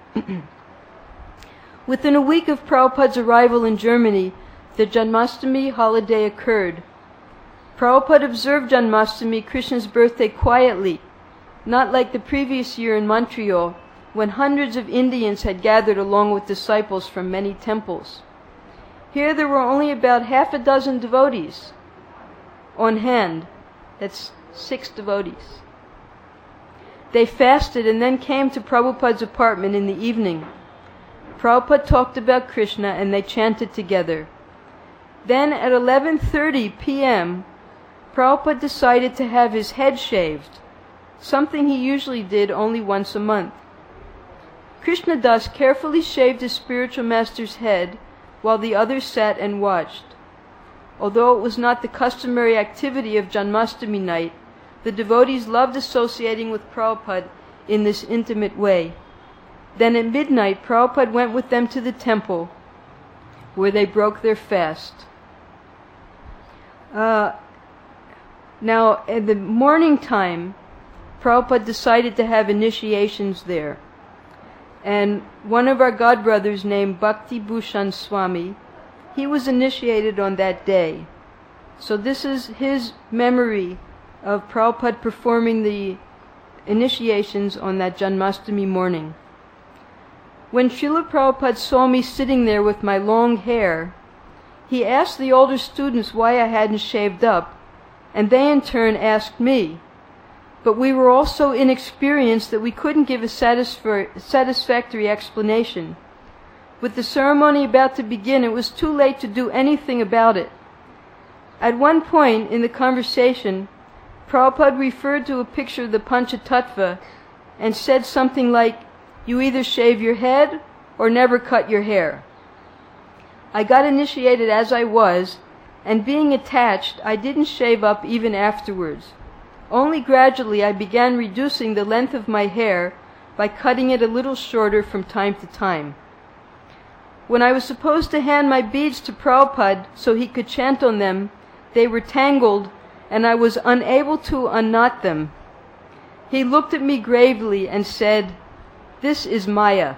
Within a week of Prabhupada's arrival in Germany, the Janmashtami holiday occurred. Prabhupada observed Janmashtami, Krishna's birthday, quietly, not like the previous year in Montreal, when hundreds of Indians had gathered along with disciples from many temples. Here there were only about half a dozen devotees on hand. That's six devotees. They fasted and then came to Prabhupada's apartment in the evening. Prabhupada talked about Krishna and they chanted together. Then at eleven thirty p.m., Prabhupada decided to have his head shaved, something he usually did only once a month. Krishnadas carefully shaved his spiritual master's head while the others sat and watched. Although it was not the customary activity of Janmashtami night, the devotees loved associating with Prabhupada in this intimate way. Then at midnight, Prabhupada went with them to the temple, where they broke their fast. Uh, now, at the morning time, Prabhupada decided to have initiations there. And one of our godbrothers named Bhakti Bhushan Swami, he was initiated on that day. So this is his memory of Prabhupada performing the initiations on that Janmashtami morning. When Srila Prabhupada saw me sitting there with my long hair, he asked the older students why I hadn't shaved up, and they in turn asked me. But we were all so inexperienced that we couldn't give a satisf- satisfactory explanation. With the ceremony about to begin, it was too late to do anything about it. At one point in the conversation, Prabhupada referred to a picture of the Panchatattva and said something like, "You either shave your head or never cut your hair." I got initiated as I was, and being attached, I didn't shave up even afterwards. Only gradually I began reducing the length of my hair by cutting it a little shorter from time to time. When I was supposed to hand my beads to Prabhupada so he could chant on them, they were tangled and I was unable to unknot them. He looked at me gravely and said, "This is Maya."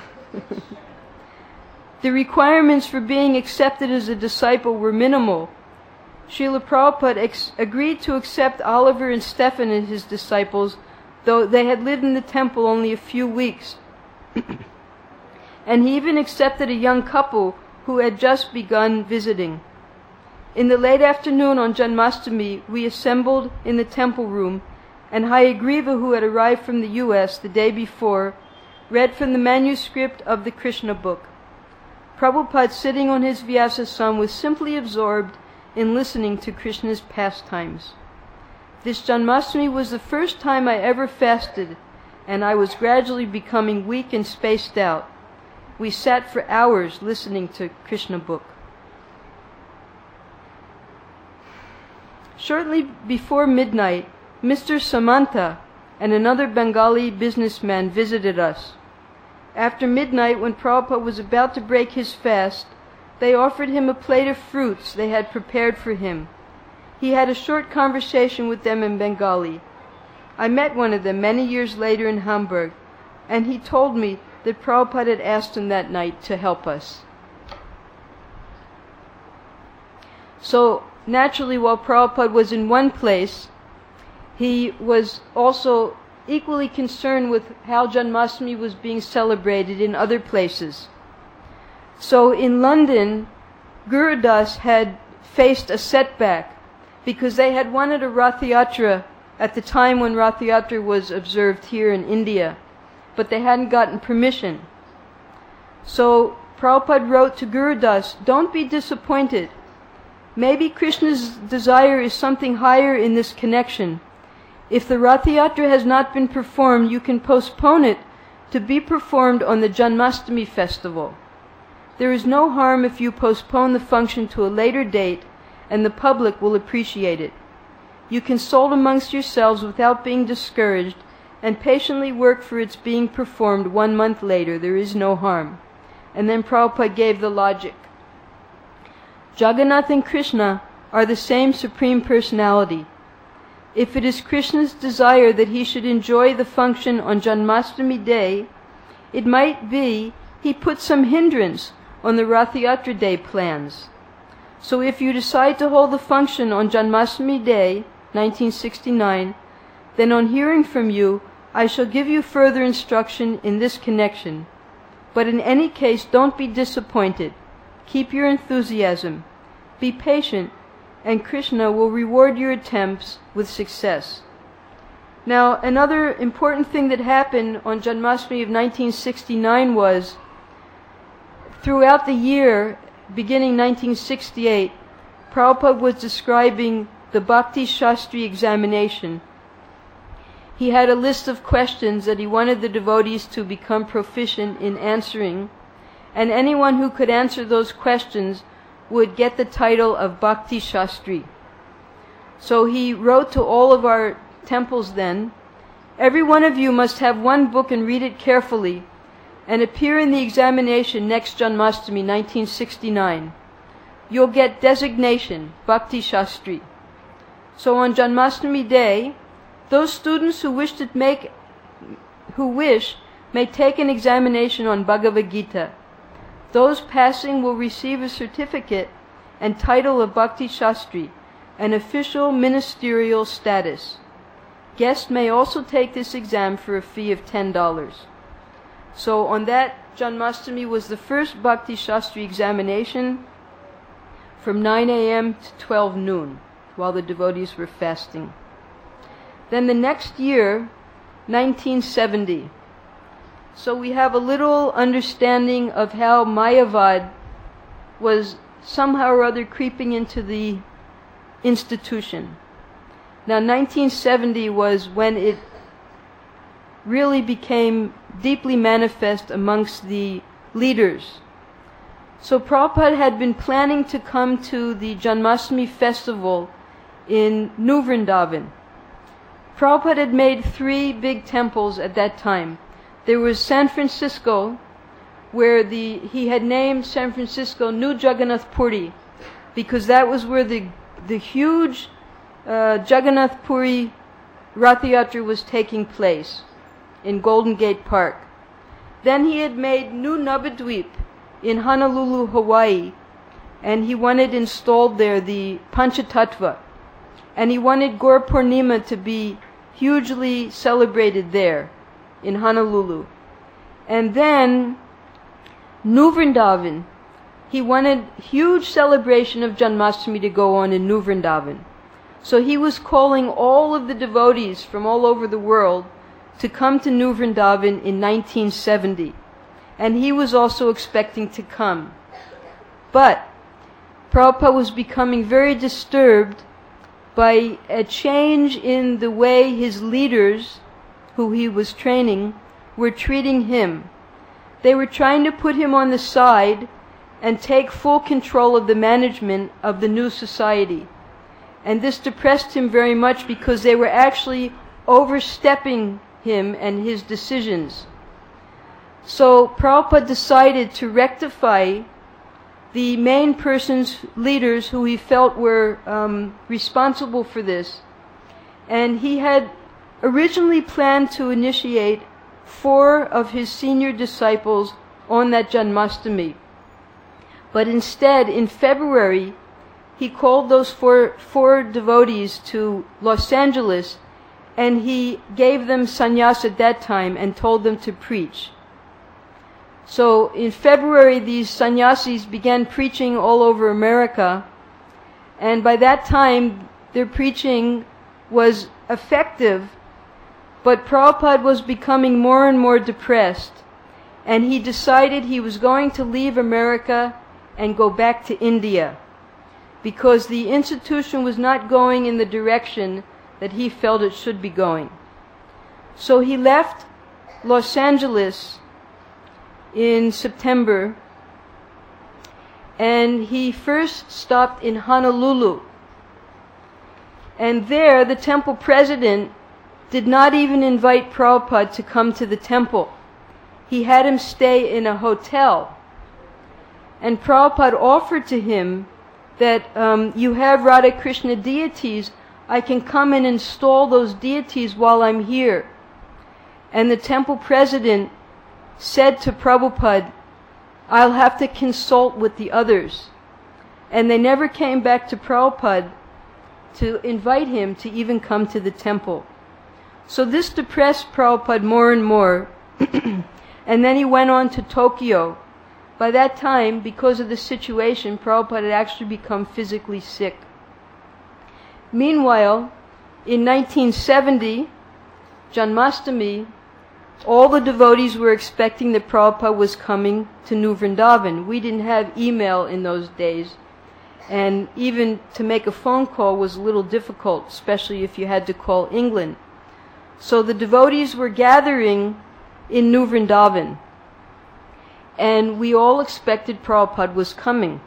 The requirements for being accepted as a disciple were minimal. Srila Prabhupada ex- agreed to accept Oliver and Stephen as his disciples, though they had lived in the temple only a few weeks. And he even accepted a young couple who had just begun visiting. In the late afternoon on Janmashtami, we assembled in the temple room, and Hayagriva, who had arrived from the U S the day before, read from the manuscript of the Krishna book. Prabhupada, sitting on his Vyasa-san, was simply absorbed in listening to Krishna's pastimes. This Janmashtami was the first time I ever fasted, and I was gradually becoming weak and spaced out. We sat for hours listening to Krishna book. Shortly before midnight, Mister Samanta, and another Bengali businessman visited us. After midnight, when Prabhupada was about to break his fast, they offered him a plate of fruits they had prepared for him. He had a short conversation with them in Bengali. I met one of them many years later in Hamburg, and he told me that Prabhupada had asked him that night to help us. So, naturally, while Prabhupada was in one place, he was also equally concerned with how Janmashtami was being celebrated in other places. So in London, Gurudas had faced a setback because they had wanted a Rath Yatra at the time when Rath Yatra was observed here in India, but they hadn't gotten permission. So Prabhupada wrote to Gurudas, "Don't be disappointed. Maybe Krishna's desire is something higher in this connection. If the Rath Yatra has not been performed, you can postpone it to be performed on the Janmashtami festival. There is no harm if you postpone the function to a later date, and the public will appreciate it. You consult amongst yourselves without being discouraged, and patiently work for its being performed one month later. There is no harm." And then Prabhupada gave the logic. Jagannath and Krishna are the same Supreme Personality. If it is Krishna's desire that he should enjoy the function on Janmashtami day, it might be he put some hindrance on the Rath Yatra day plans. So if you decide to hold the function on Janmashtami day, nineteen sixty-nine, then on hearing from you, I shall give you further instruction in this connection. But in any case, don't be disappointed. Keep your enthusiasm. Be patient, and Krishna will reward your attempts with success. Now, another important thing that happened on Janmashtami of nineteen sixty-nine was, throughout the year, beginning nineteen sixty-eight, Prabhupada was describing the Bhakti Shastri examination. He had a list of questions that he wanted the devotees to become proficient in answering, and anyone who could answer those questions would get the title of Bhakti Shastri. So he wrote to all of our temples then, "Every one of you must have one book and read it carefully, and appear in the examination next Janmashtami, nineteen sixty-nine. You'll get designation, Bhakti Shastri." So on Janmashtami day, those students who wish to make, who wish, may take an examination on Bhagavad Gita. Those passing will receive a certificate and title of Bhakti Shastri, an official ministerial status. Guests may also take this exam for a fee of ten dollars. So on that Janmashtami was the first Bhakti Shastri examination from nine a.m. to twelve noon, while the devotees were fasting. Then the next year, nineteen seventy, so we have a little understanding of how Mayavad was somehow or other creeping into the institution. Now nineteen seventy was when it really became deeply manifest amongst the leaders. So Prabhupada had been planning to come to the Janmashtami festival in New Vrindavan. Prabhupada had made three big temples at that time. There was San Francisco, where the he had named San Francisco New Jagannath Puri, because that was where the the huge uh, Jagannath Puri Rath Yatra was taking place in Golden Gate Park. Then he had made New Navadvip in Honolulu, Hawaii, and he wanted installed there the Panchatattva, and he wanted Gaur Purnima to be hugely celebrated there in Honolulu. And then New Vrindavan, he wanted huge celebration of Janmashtami to go on in New Vrindavan. So he was calling all of the devotees from all over the world to come to New Vrindavan in nineteen seventy. And he was also expecting to come. But Prabhupada was becoming very disturbed by a change in the way his leaders, who he was training, were treating him. They were trying to put him on the side and take full control of the management of the new society. And this depressed him very much because they were actually overstepping him and his decisions. So Prabhupada decided to rectify the main persons, leaders who he felt were um, responsible for this. And he had originally planned to initiate four of his senior disciples on that Janmashtami. But instead, in February, he called those four, four devotees to Los Angeles, and he gave them sannyas at that time and told them to preach. So in February, these sannyasis began preaching all over America, and by that time, their preaching was effective, but Prabhupada was becoming more and more depressed, and he decided he was going to leave America and go back to India, because the institution was not going in the direction that he felt it should be going. So he left Los Angeles in September, and he first stopped in Honolulu. And there, the temple president did not even invite Prabhupada to come to the temple. He had him stay in a hotel. And Prabhupada offered to him that um, you have Radha Krishna deities, I can come and install those deities while I'm here. And the temple president said to Prabhupada, I'll have to consult with the others. And they never came back to Prabhupada to invite him to even come to the temple. So this depressed Prabhupada more and more. And then he went on to Tokyo. By that time, because of the situation, Prabhupada had actually become physically sick. Meanwhile, in nineteen seventy, Janmashtami, all the devotees were expecting that Prabhupada was coming to New Vrindavan. We didn't have email in those days, and even to make a phone call was a little difficult, especially if you had to call England. So the devotees were gathering in New Vrindavan, and we all expected Prabhupada was coming.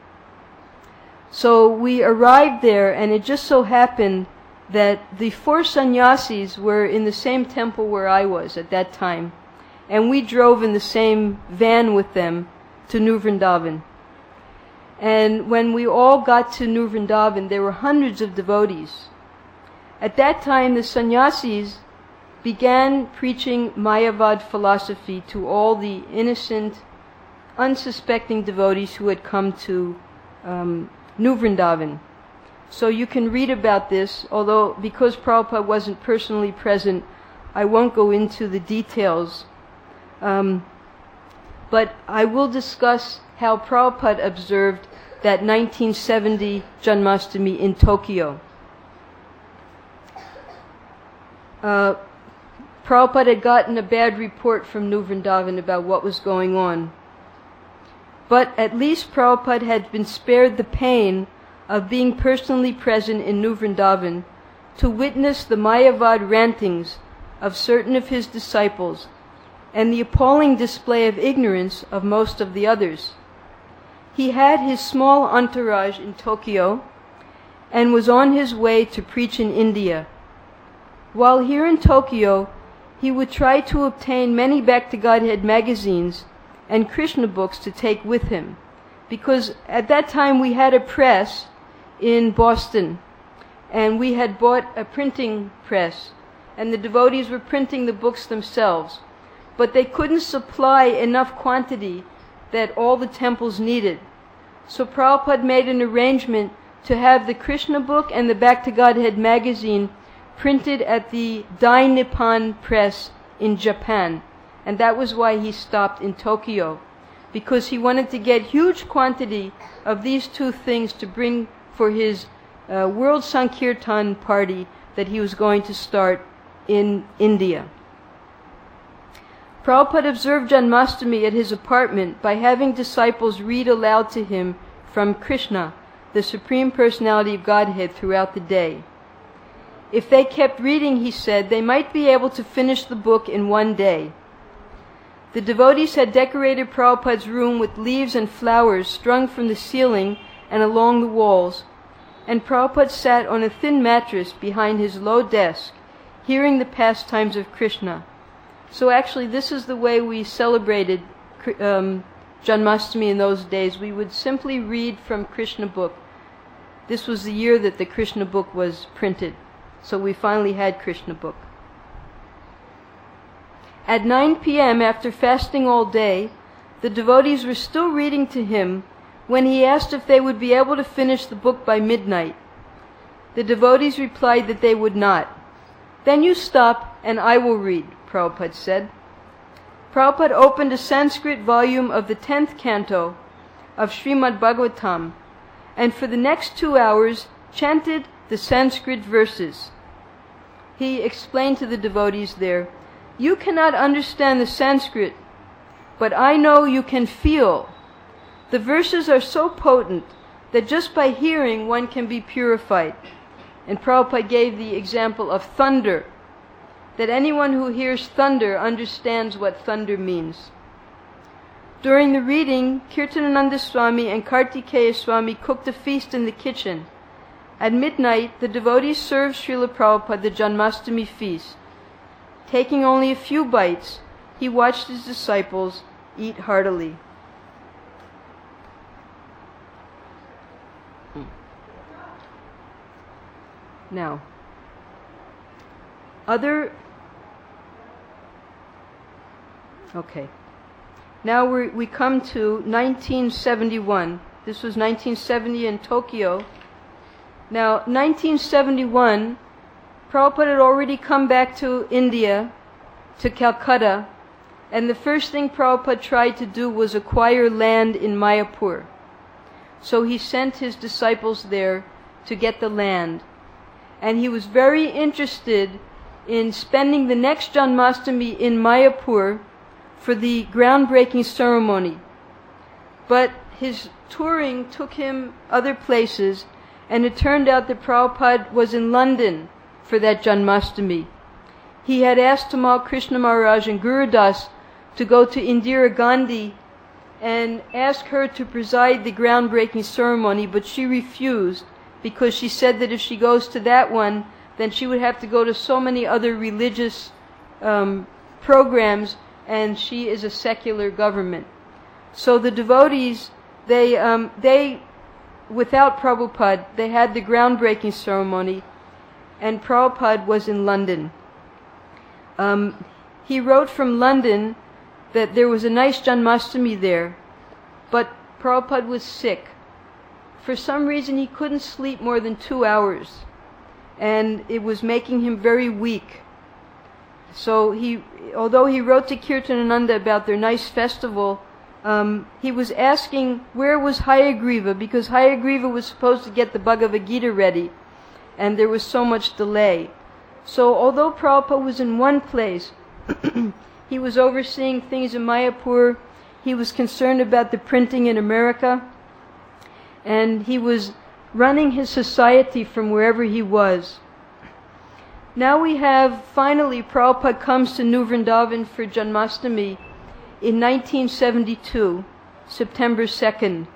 So we arrived there, and it just so happened that the four sannyasis were in the same temple where I was at that time, and we drove in the same van with them to New Vrindavan. And when we all got to New Vrindavan, there were hundreds of devotees. At that time, the sannyasis began preaching Mayavad philosophy to all the innocent, unsuspecting devotees who had come to um, New Vrindavan. So you can read about this, although because Prabhupada wasn't personally present, I won't go into the details. Um, but I will discuss how Prabhupada observed that nineteen seventy Janmashtami in Tokyo. Uh, Prabhupada had gotten a bad report from New Vrindavan about what was going on. But at least Prabhupada had been spared the pain of being personally present in New Vrindavan to witness the Mayavad rantings of certain of his disciples and the appalling display of ignorance of most of the others. He had his small entourage in Tokyo and was on his way to preach in India. While here in Tokyo, he would try to obtain many Back to Godhead magazines and Krishna books to take with him, because at that time we had a press in Boston, and we had bought a printing press, and the devotees were printing the books themselves, but they couldn't supply enough quantity that all the temples needed. So Prabhupada made an arrangement to have the Krishna book and the Back to Godhead magazine printed at the Dai Nippon press in Japan. And that was why he stopped in Tokyo, because he wanted to get huge quantity of these two things to bring for his uh, World Sankirtan party that he was going to start in India. Prabhupada observed Janmashtami at his apartment by having disciples read aloud to him from Krishna, the Supreme Personality of Godhead, throughout the day. If they kept reading, he said, they might be able to finish the book in one day. The devotees had decorated Prabhupada's room with leaves and flowers strung from the ceiling and along the walls, and Prabhupada sat on a thin mattress behind his low desk, hearing the pastimes of Krishna. So actually this is the way we celebrated um, Janmashtami in those days. We would simply read from Krishna book. This was the year that the Krishna book was printed. So we finally had Krishna book. At nine p.m. after fasting all day, the devotees were still reading to him when he asked if they would be able to finish the book by midnight. The devotees replied that they would not. "Then you stop and I will read," Prabhupada said. Prabhupada opened a Sanskrit volume of the tenth canto of Srimad Bhagavatam and for the next two hours chanted the Sanskrit verses. He explained to the devotees there, "You cannot understand the Sanskrit, but I know you can feel. The verses are so potent that just by hearing one can be purified." And Prabhupada gave the example of thunder, that anyone who hears thunder understands what thunder means. During the reading, Kirtanananda Swami and Kartikeya Swami cooked a feast in the kitchen. At midnight, the devotees served Srila Prabhupada the Janmashtami feast. Taking only a few bites, he watched his disciples eat heartily. Now, other, okay, now we we come to nineteen seventy-one. This was nineteen seventy in Tokyo. Now, nineteen seventy-one, Prabhupada had already come back to India, to Calcutta, and the first thing Prabhupada tried to do was acquire land in Mayapur. So he sent his disciples there to get the land. And he was very interested in spending the next Janmashtami in Mayapur for the groundbreaking ceremony. But his touring took him other places, and it turned out that Prabhupada was in London for that Janmashtami. He had asked Tamal Krishna Maharaj and Guru Das to go to Indira Gandhi and ask her to preside the groundbreaking ceremony, but she refused, because she said that if she goes to that one, then she would have to go to so many other religious um, programs, and she is a secular government. So the devotees, they, um, they, without Prabhupada, they had the groundbreaking ceremony, and Prabhupada was in London. Um, he wrote from London that there was a nice Janmashtami there, but Prabhupada was sick. For some reason he couldn't sleep more than two hours, and it was making him very weak. So he, although he wrote to Kirtanananda about their nice festival, um, he was asking where was Hayagriva, because Hayagriva was supposed to get the Bhagavad Gita ready, and there was so much delay. So although Prabhupada was in one place, he was overseeing things in Mayapur, he was concerned about the printing in America, and he was running his society from wherever he was. Now we have, finally, Prabhupada comes to New Vrindavan for Janmashtami in nineteen seventy-two, September second.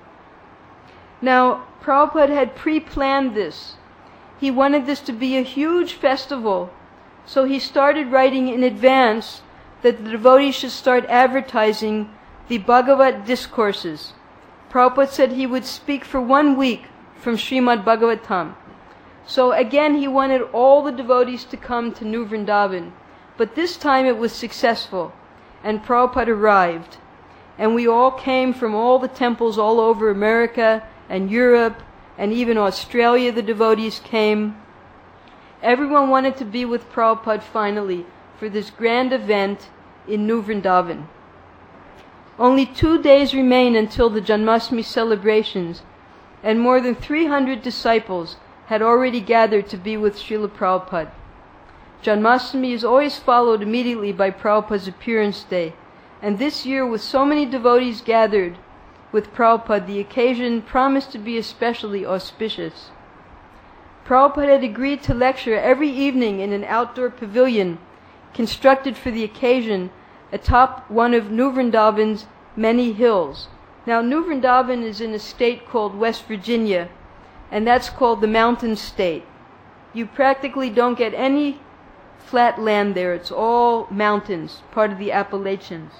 Now, Prabhupada had pre-planned this. He wanted this to be a huge festival, so he started writing in advance that the devotees should start advertising the Bhagavad discourses. Prabhupada said he would speak for one week from Srimad Bhagavatam. So again he wanted all the devotees to come to New Vrindavan, but this time it was successful, and Prabhupada arrived. And we all came from all the temples all over America and Europe, and even Australia the devotees came. Everyone wanted to be with Prabhupada finally for this grand event in New Vrindavan. Only two days remain until the Janmashtami celebrations, and more than three hundred disciples had already gathered to be with Srila Prabhupada. Janmashtami is always followed immediately by Prabhupada's appearance day, and this year, with so many devotees gathered with Prabhupada, the occasion promised to be especially auspicious. Prabhupada had agreed to lecture every evening in an outdoor pavilion constructed for the occasion atop one of New Vrindavan's many hills. Now, New Vrindavan is in a state called West Virginia, and that's called the Mountain State. You practically don't get any flat land there. It's all mountains, part of the Appalachians.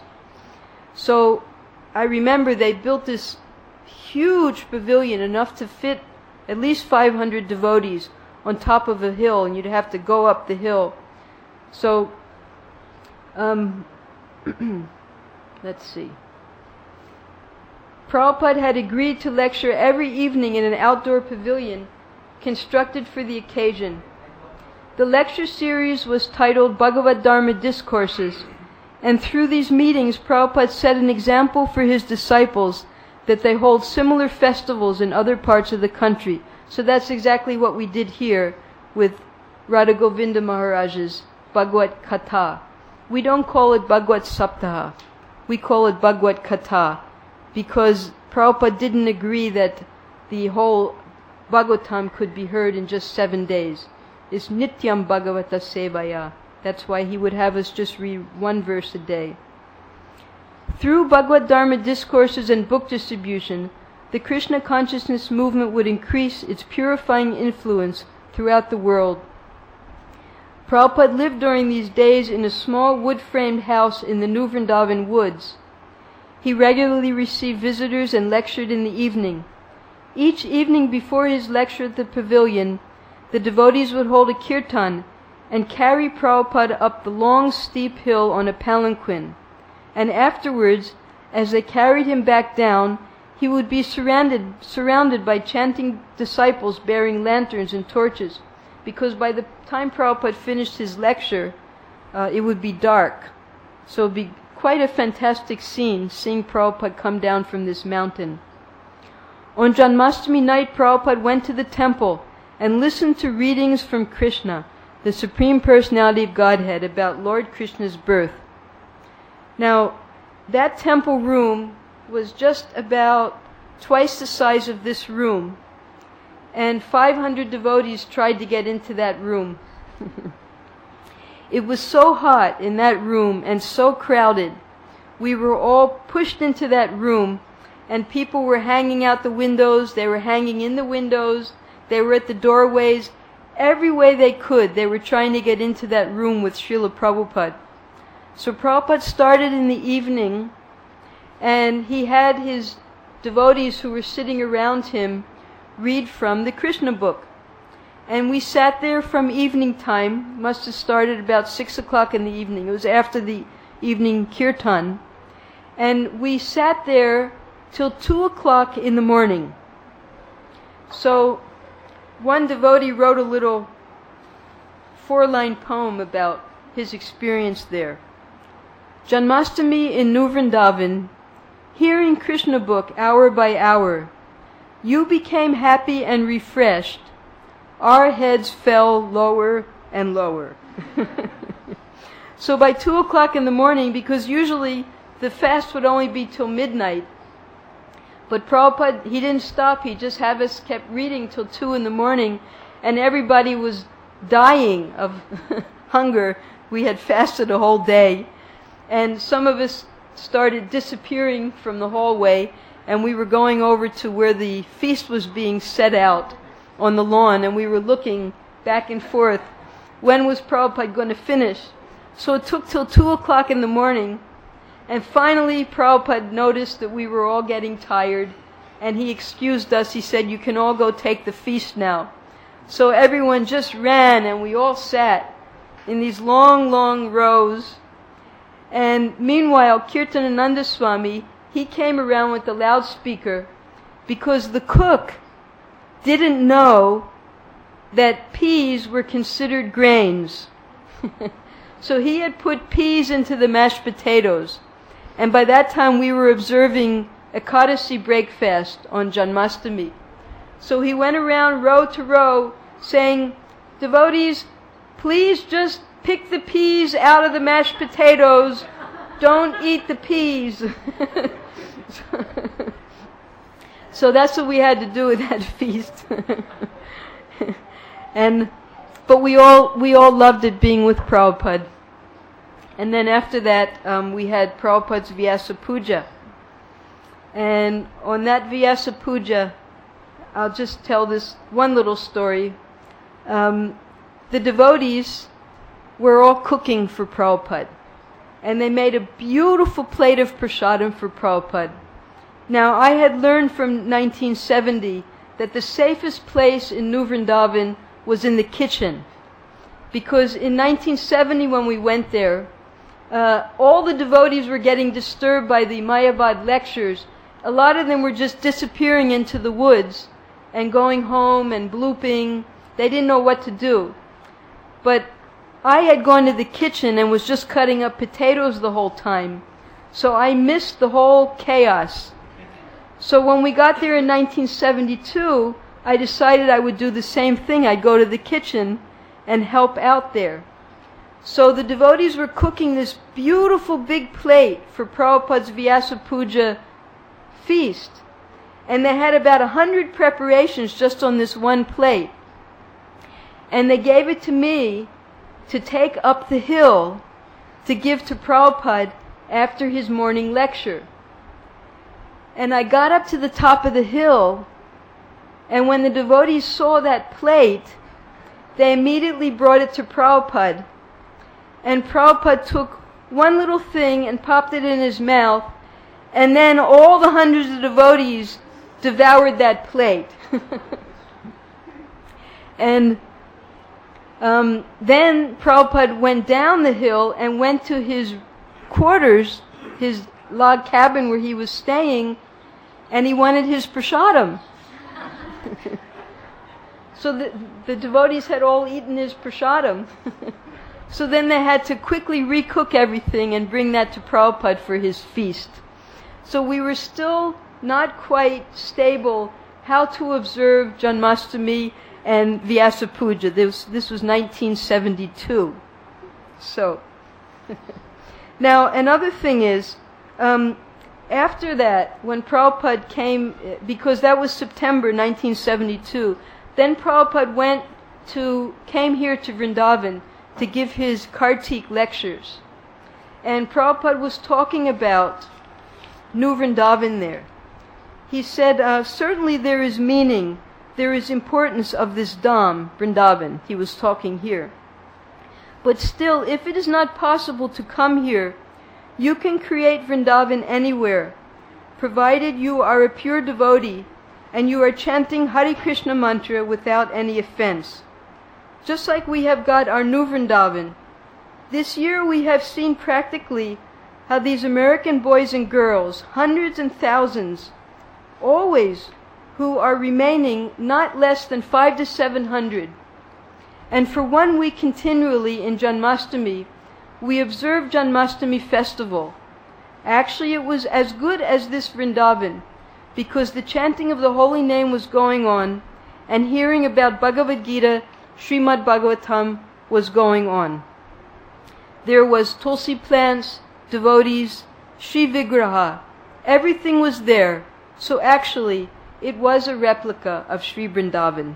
So I remember they built this huge pavilion, enough to fit at least five hundred devotees on top of a hill, and you'd have to go up the hill. So, um, let's see. Prabhupada had agreed to lecture every evening in an outdoor pavilion constructed for the occasion. The lecture series was titled Bhagavad Dharma Discourses, and through these meetings Prabhupada set an example for his disciples that they hold similar festivals in other parts of the country. So that's exactly what we did here with Radha Govinda Maharaj's Bhagavad Katha. We don't call it Bhagavad Saptaha. We call it Bhagavad Katha because Prabhupada didn't agree that the whole Bhagavatam could be heard in just seven days. It's Nityam Bhagavata Sevaya. That's why he would have us just read one verse a day. Through Bhagavad Dharma discourses and book distribution, the Krishna consciousness movement would increase its purifying influence throughout the world. Prabhupada lived during these days in a small wood-framed house in the New Vrindavan woods. He regularly received visitors and lectured in the evening. Each evening before his lecture at the pavilion, the devotees would hold a kirtan and carry Prabhupada up the long steep hill on a palanquin. And afterwards, as they carried him back down, he would be surrounded, surrounded by chanting disciples bearing lanterns and torches, because by the time Prabhupada finished his lecture, uh, it would be dark. So it would be quite a fantastic scene, seeing Prabhupada come down from this mountain. On Janmashtami night, Prabhupada went to the temple and listened to readings from Krishna, the Supreme Personality of Godhead, about Lord Krishna's birth. Now, that temple room was just about twice the size of this room, and five hundred devotees tried to get into that room. It was so hot in that room and so crowded. We were all pushed into that room, and people were hanging out the windows, they were hanging in the windows, they were at the doorways. Every way they could, they were trying to get into that room with Srila Prabhupada. So Prabhupada started in the evening, and he had his devotees who were sitting around him read from the Krishna book. And we sat there from evening time, must have started about six o'clock in the evening. It was after the evening kirtan. And we sat there till two o'clock in the morning. So one devotee wrote a little four-line poem about his experience there. Janmashtami in New Vrindavan, hearing Krishna book hour by hour, you became happy and refreshed. Our heads fell lower and lower. So by two o'clock in the morning, because usually the fast would only be till midnight, but Prabhupada, he didn't stop, he just had us kept reading till two in the morning, and everybody was dying of hunger. We had fasted a whole day, and some of us started disappearing from the hallway, and we were going over to where the feast was being set out on the lawn, and we were looking back and forth. When was Prabhupada going to finish? So it took till two o'clock in the morning, and finally Prabhupada noticed that we were all getting tired, and he excused us. He said, you can all go take the feast now. So everyone just ran, and we all sat in these long, long rows. And meanwhile, Kirtanananda Swami, he came around with the loudspeaker, because the cook didn't know that peas were considered grains. So he had put peas into the mashed potatoes. And by that time we were observing Ekadasi breakfast on Janmashtami. So he went around row to row saying, devotees, please just pick the peas out of the mashed potatoes. Don't eat the peas. So that's what we had to do at that feast. and but we all we all loved it being with Prabhupada. And then after that, um, we had Prabhupada's Vyasa Puja. And on that Vyasa Puja, I'll just tell this one little story. Um, the devotees were all cooking for Prabhupada. And they made a beautiful plate of prasadam for Prabhupada. Now, I had learned from nineteen seventy that the safest place in New Vrindavan was in the kitchen. Because in nineteen seventy, when we went there, uh, all the devotees were getting disturbed by the Mayavad lectures. A lot of them were just disappearing into the woods and going home and blooping. They didn't know what to do. But I had gone to the kitchen and was just cutting up potatoes the whole time. So I missed the whole chaos. So when we got there in nineteen seventy-two, I decided I would do the same thing. I'd go to the kitchen and help out there. So the devotees were cooking this beautiful big plate for Prabhupada's Vyasa Puja feast. And they had about a hundred preparations just on this one plate. And they gave it to me to take up the hill to give to Prabhupada after his morning lecture. And I got up to the top of the hill, and when the devotees saw that plate, they immediately brought it to Prabhupada. And Prabhupada took one little thing and popped it in his mouth, and then all the hundreds of devotees devoured that plate. And um, then Prabhupada went down the hill and went to his quarters, his log cabin where he was staying, and he wanted his prasadam. So the, the devotees had all eaten his prasadam. So then they had to quickly recook everything and bring that to Prabhupada for his feast. So we were still not quite stable how to observe Janmashtami and Vyasa Puja. This, this was nineteen seventy-two. So, now another thing is, um, after that, when Prabhupada came, because that was September nineteen seventy-two, then Prabhupada went to, came here to Vrindavan to give his Kartik lectures. And Prabhupada was talking about New Vrindavan there. He said, uh, certainly there is meaning, there is importance of this Dham, Vrindavan. He was talking here. But still, if it is not possible to come here, you can create Vrindavan anywhere, provided you are a pure devotee and you are chanting Hare Krishna mantra without any offense. Just like we have got our New Vrindavan. This year we have seen practically how these American boys and girls, hundreds and thousands, always who are remaining not less than five to seven hundred. And for one week continually in Janmashtami, we observed Janmashtami festival. Actually, it was as good as this Vrindavan, because the chanting of the holy name was going on, and hearing about Bhagavad Gita, Srimad Bhagavatam was going on. There was tulsi plants, devotees, Shri Vigraha. Everything was there. So actually, it was a replica of Sri Vrindavan.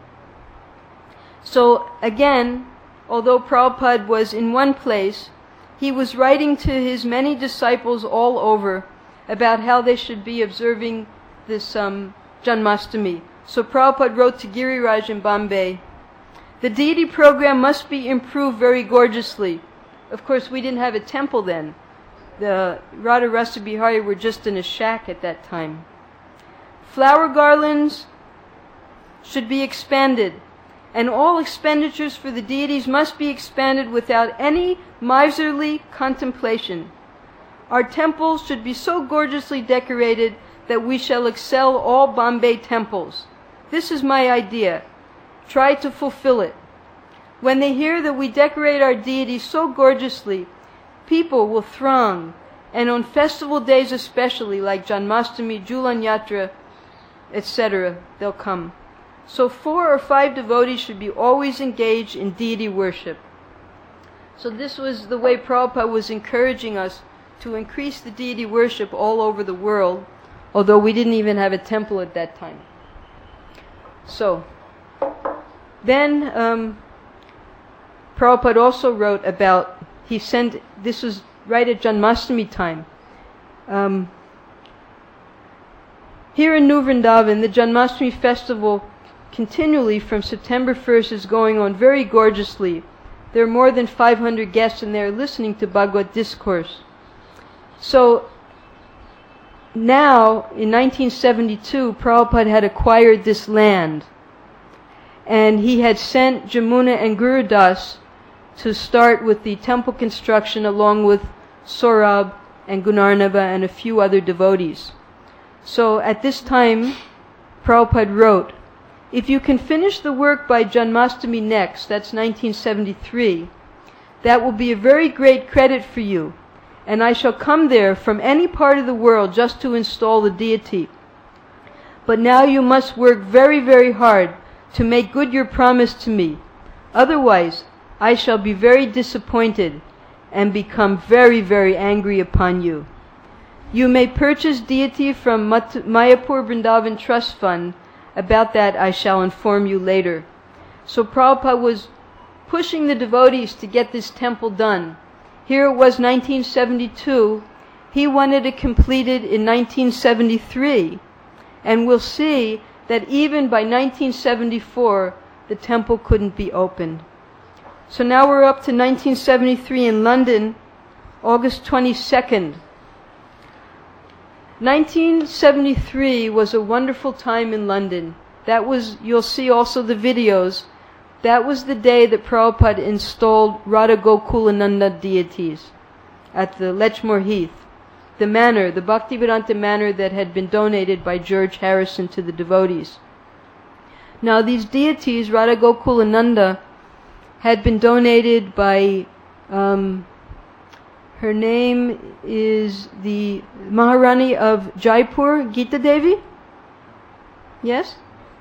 So again, although Prabhupada was in one place, he was writing to his many disciples all over about how they should be observing this um, Janmashtami. So Prabhupada wrote to Giriraj in Bombay, the deity program must be improved very gorgeously. Of course, we didn't have a temple then. The Radha Rasa Bihari were just in a shack at that time. Flower garlands should be expanded, and all expenditures for the deities must be expanded without any miserly contemplation. Our temples should be so gorgeously decorated that we shall excel all Bombay temples. This is my idea. Try to fulfill it. When they hear that we decorate our deities so gorgeously, people will throng, and on festival days especially, like Janmashtami, Julan Yatra, et cetera, they'll come. So four or five devotees should be always engaged in deity worship. So this was the way Prabhupada was encouraging us to increase the deity worship all over the world, although we didn't even have a temple at that time. So, then um, Prabhupada also wrote about, he sent, this was right at Janmashtami time. Um, here in New Vrindavan, the Janmashtami festival continually from September first is going on very gorgeously. There are more than five hundred guests in there listening to Bhagavad discourse. So now, in nineteen seventy-two, Prabhupada had acquired this land, and he had sent Jamuna and Guru Das to start with the temple construction along with Saurabh and Gunarnava and a few other devotees. So at this time, Prabhupada wrote, "If you can finish the work by Janmashtami next," that's nineteen seventy-three, "that will be a very great credit for you, and I shall come there from any part of the world just to install the deity. But now you must work very, very hard to make good your promise to me. Otherwise, I shall be very disappointed and become very, very angry upon you. You may purchase deity from Mat- Mayapur Vrindavan Trust Fund. About that I shall inform you later." So Prabhupada was pushing the devotees to get this temple done. Here it was nineteen seventy-two. He wanted it completed in nineteen seventy-three. And we'll see that even by nineteen seventy-four, the temple couldn't be opened. So now we're up to nineteen seventy-three in London, August twenty-second. nineteen seventy-three was a wonderful time in London. That was, you'll see also the videos, that was the day that Prabhupada installed Radha Gokulananda deities at the Lechmore Heath, the manor, the Bhaktivedanta manor that had been donated by George Harrison to the devotees. Now these deities, Radha Gokulananda, had been donated by, um, her name is the Maharani of Jaipur, Gita Devi? Yes?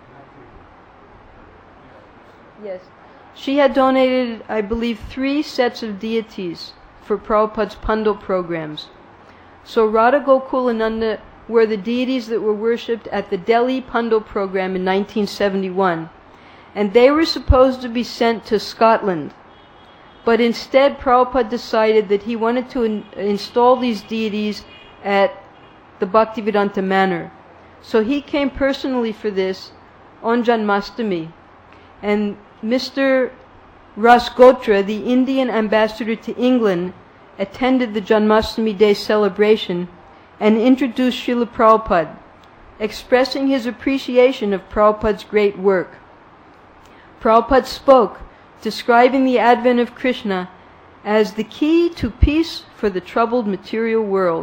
Yes. She had donated, I believe, three sets of deities for Prabhupada's Pandal programs. So Radha Gokulananda were the deities that were worshipped at the Delhi Pandal program in nineteen seventy-one. And they were supposed to be sent to Scotland. But instead Prabhupada decided that he wanted to in- install these deities at the Bhaktivedanta manor. So he came personally for this on Janmashtami. And Mister Rasgotra, the Indian ambassador to England, attended the Janmashtami Day celebration and introduced Srila Prabhupada, expressing his appreciation of Prabhupada's great work. Prabhupada spoke, describing the advent of Krishna as the key to peace for the troubled material world.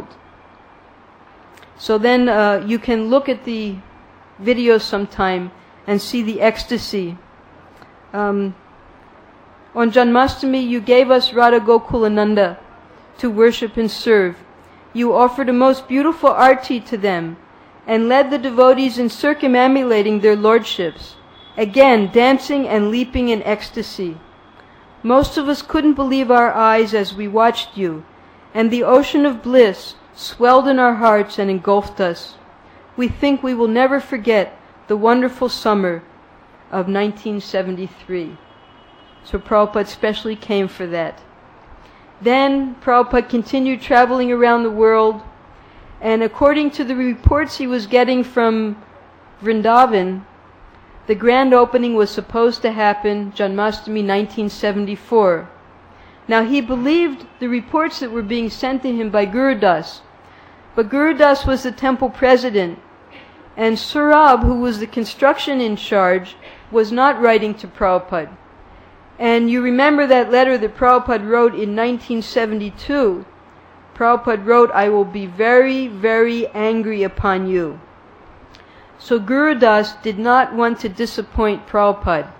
So then uh, you can look at the video sometime and see the ecstasy. Um, on Janmashtami, you gave us Radha Gokulananda to worship and serve. You offered a most beautiful arti to them and led the devotees in circumambulating their lordships, again dancing and leaping in ecstasy. Most of us couldn't believe our eyes as we watched you, and the ocean of bliss swelled in our hearts and engulfed us. We think we will never forget the wonderful summer of nineteen seventy-three. So Prabhupada specially came for that. Then Prabhupada continued traveling around the world, and according to the reports he was getting from Vrindavan, the grand opening was supposed to happen Janmashtami nineteen seventy-four. Now he believed the reports that were being sent to him by Guru Das, but Guru Das was the temple president, and Saurabh, who was the construction in charge, was not writing to Prabhupada. And you remember that letter that Prabhupada wrote in nineteen seventy-two. Prabhupada wrote, "I will be very, very angry upon you." So Guru Das did not want to disappoint Prabhupada.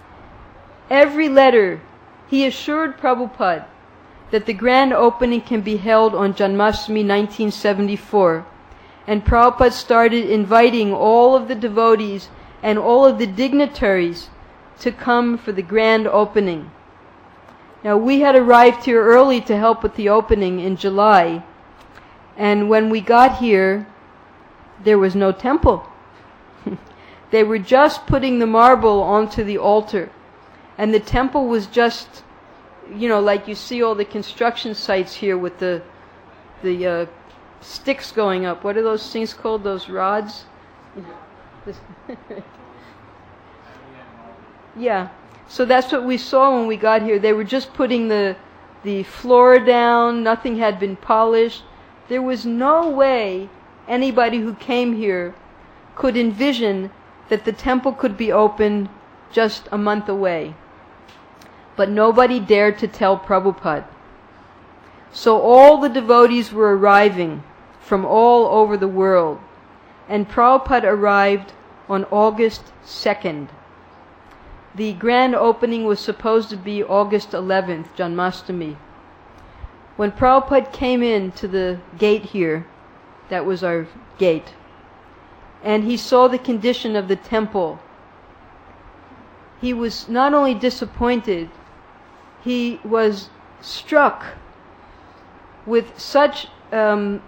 Every letter he assured Prabhupada that the grand opening can be held on Janmashtami nineteen seventy-four. And Prabhupada started inviting all of the devotees and all of the dignitaries to come for the grand opening. Now we had arrived here early to help with the opening in July, and when we got here, there was no temple. They were just putting the marble onto the altar, and the temple was just, you know, like you see all the construction sites here with the the uh, sticks going up. What are those things called? Those rods? Yeah. So that's what we saw when we got here. They were just putting the, the floor down, nothing had been polished. There was no way anybody who came here could envision that the temple could be opened just a month away. But nobody dared to tell Prabhupada. So all the devotees were arriving from all over the world. And Prabhupada arrived on August second. The grand opening was supposed to be August eleventh, Janmashtami. When Prabhupada came in to the gate here, that was our gate, and he saw the condition of the temple, he was not only disappointed, he was struck with such, um,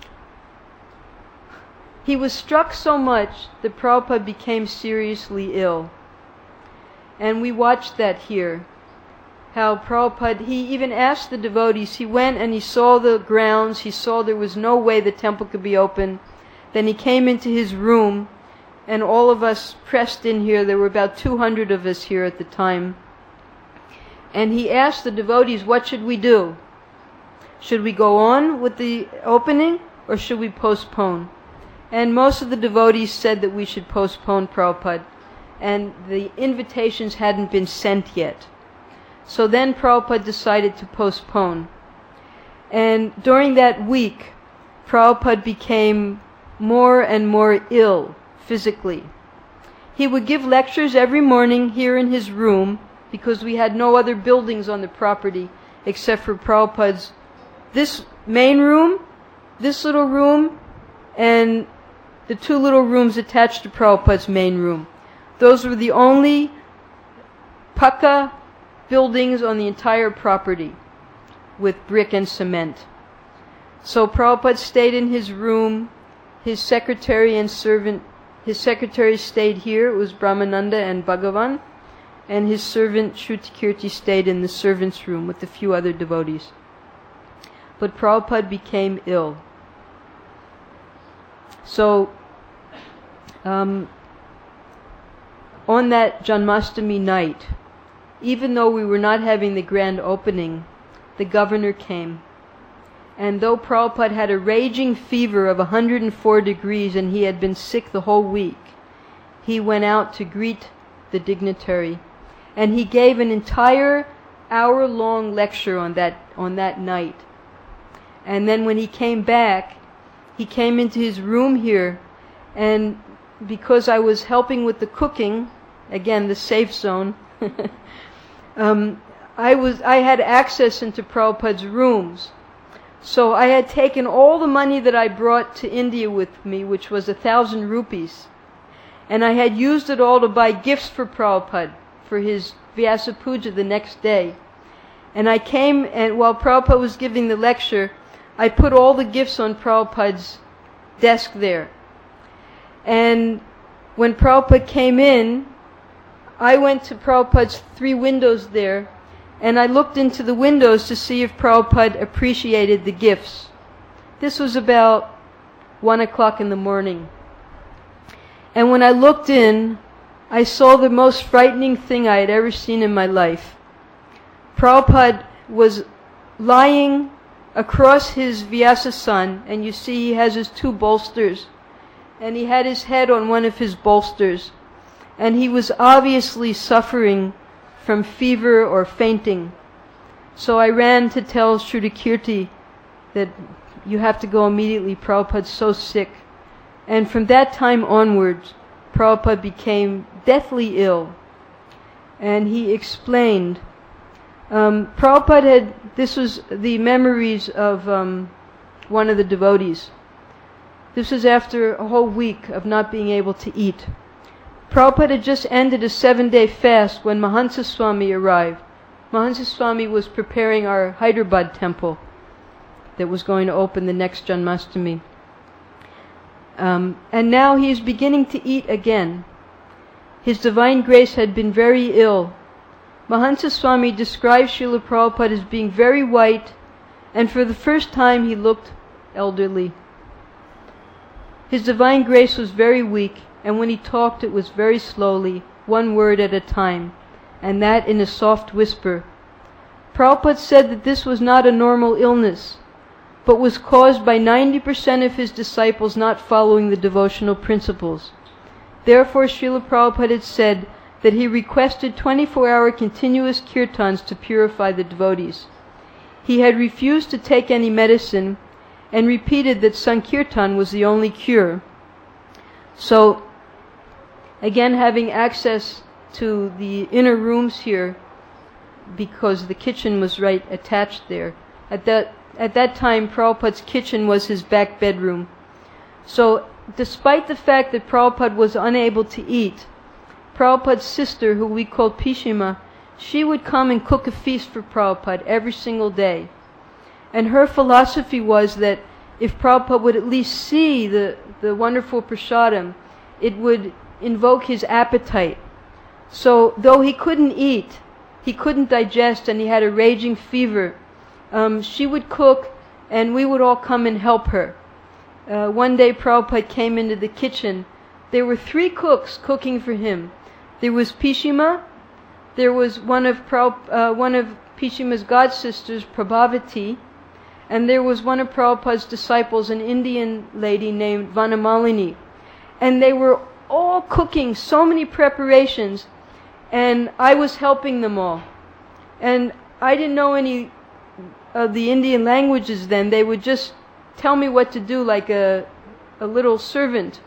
he was struck so much that Prabhupada became seriously ill. And we watched that here. How Prabhupada, he even asked the devotees, he went and he saw the grounds, he saw there was no way the temple could be open. Then he came into his room, and all of us pressed in here, there were about two hundred of us here at the time. And he asked the devotees, what should we do? Should we go on with the opening, or should we postpone? And most of the devotees said that we should postpone, Prabhupada. And the invitations hadn't been sent yet. So then Prabhupada decided to postpone. And during that week, Prabhupada became more and more ill physically. He would give lectures every morning here in his room, because we had no other buildings on the property except for Prabhupada's, this main room, this little room, and the two little rooms attached to Prabhupada's main room. Those were the only Pakka buildings on the entire property with brick and cement. So Prabhupada stayed in his room, his secretary and servant, his secretary stayed here, it was Brahmananda and Bhagavan, and his servant Shrutikirti stayed in the servant's room with a few other devotees. But Prabhupada became ill. So, um, on that Janmashtami night, even though we were not having the grand opening, the governor came. And though Prabhupada had a raging fever of one hundred four degrees and he had been sick the whole week, he went out to greet the dignitary. And he gave an entire hour-long lecture on that, on that night. And then when he came back, he came into his room here, and because I was helping with the cooking, again the safe zone, um, I was I had access into Prabhupada's rooms. So I had taken all the money that I brought to India with me, which was a thousand rupees, and I had used it all to buy gifts for Prabhupada for his Vyasa Puja the next day. And I came, and while Prabhupada was giving the lecture, I put all the gifts on Prabhupada's desk there. And when Prabhupada came in, I went to Prabhupada's three windows there, and I looked into the windows to see if Prabhupada appreciated the gifts. This was about one o'clock in the morning. And when I looked in, I saw the most frightening thing I had ever seen in my life. Prabhupada was lying across his Vyasasan, and you see he has his two bolsters, and he had his head on one of his bolsters, and he was obviously suffering from fever or fainting. So I ran to tell Shrutikirti that you have to go immediately, Prabhupada's so sick. And from that time onwards, Prabhupada became deathly ill. And he explained, um, Prabhupada had, this was the memories of um, one of the devotees. This was after a whole week of not being able to eat. Prabhupada had just ended a seven-day fast when Mahansa Swami arrived. Mahansa Swami was preparing our Hyderabad temple that was going to open the next Janmashtami. Um, and now he is beginning to eat again. His Divine Grace had been very ill. Mahansa Swami described Srila Prabhupada as being very white, and for the first time he looked elderly. His Divine Grace was very weak, and when he talked it was very slowly, one word at a time. and that in a soft whisper. Prabhupada said that this was not a normal illness, but was caused by ninety percent of his disciples not following the devotional principles. Therefore, Srila Prabhupada had said that he requested twenty-four hour continuous kirtans to purify the devotees. He had refused to take any medicine and repeated that Sankirtan was the only cure. So, again, having access to the inner rooms here, because the kitchen was right attached there. At that at that time, Prabhupada's kitchen was his back bedroom. So, despite the fact that Prabhupada was unable to eat, Prabhupada's sister, who we called Pishima, she would come and cook a feast for Prabhupada every single day. And her philosophy was that if Prabhupada would at least see the, the wonderful prasadam, it would invoke his appetite. So, though he couldn't eat, he couldn't digest, and he had a raging fever, um, she would cook, and we would all come and help her. Uh, one day Prabhupada came into the kitchen. There were three cooks cooking for him. There was Pishima, there was one of Prabhup- uh, one of Pishima's god sisters, Prabhavati, and there was one of Prabhupada's disciples, an Indian lady named Vanamalini. And they were all cooking so many preparations, and I was helping them all. And I didn't know any of the Indian languages then. They would just tell me what to do like a, a little servant.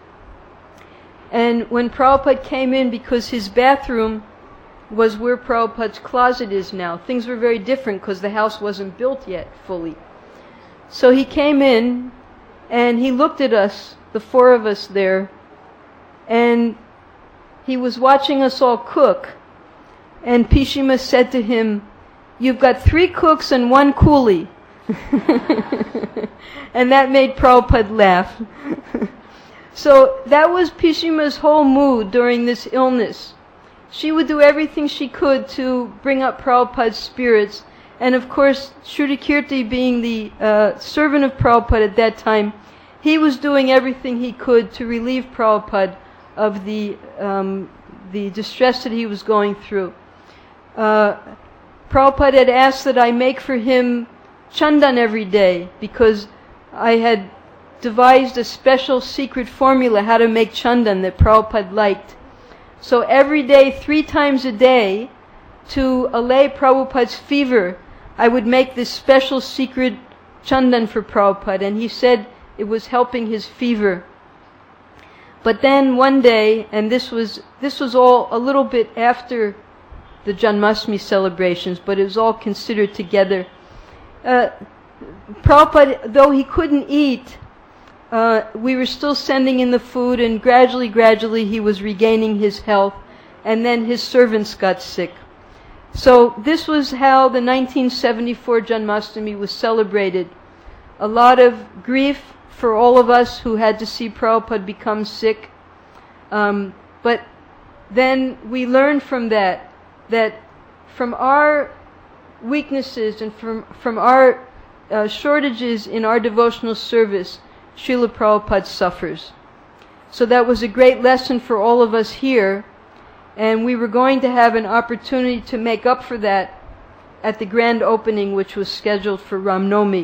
And when Prabhupada came in, because his bathroom was where Prabhupada's closet is now, things were very different because the house wasn't built yet fully. So he came in and he looked at us, the four of us there, and he was watching us all cook. And Pishima said to him, "You've got three cooks and one coolie." And that made Prabhupada laugh. So that was Pishima's whole mood during this illness. She would do everything she could to bring up Prabhupada's spirits. And of course, Shrudakirti being the uh, servant of Prabhupada at that time, he was doing everything he could to relieve Prabhupada of the um, the distress that he was going through. Uh, Prabhupada had asked that I make for him chandan every day, because I had devised a special secret formula how to make chandan that Prabhupada liked. So every day, three times a day, to allay Prabhupada's fever, I would make this special secret chandan for Prabhupada, and he said it was helping his fever. But then one day, and this was this was all a little bit after the Janmashtami celebrations, but it was all considered together. Uh, Prabhupada, though he couldn't eat, uh, we were still sending in the food, and gradually, gradually he was regaining his health, and then his servants got sick. So this was how the nineteen seventy-four Janmashtami was celebrated. A lot of grief for all of us who had to see Prabhupada become sick. Um, but then we learned from that, that from our weaknesses and from, from our uh, shortages in our devotional service, Srila Prabhupada suffers. So that was a great lesson for all of us here, and we were going to have an opportunity to make up for that at the grand opening, which was scheduled for Ram Navami.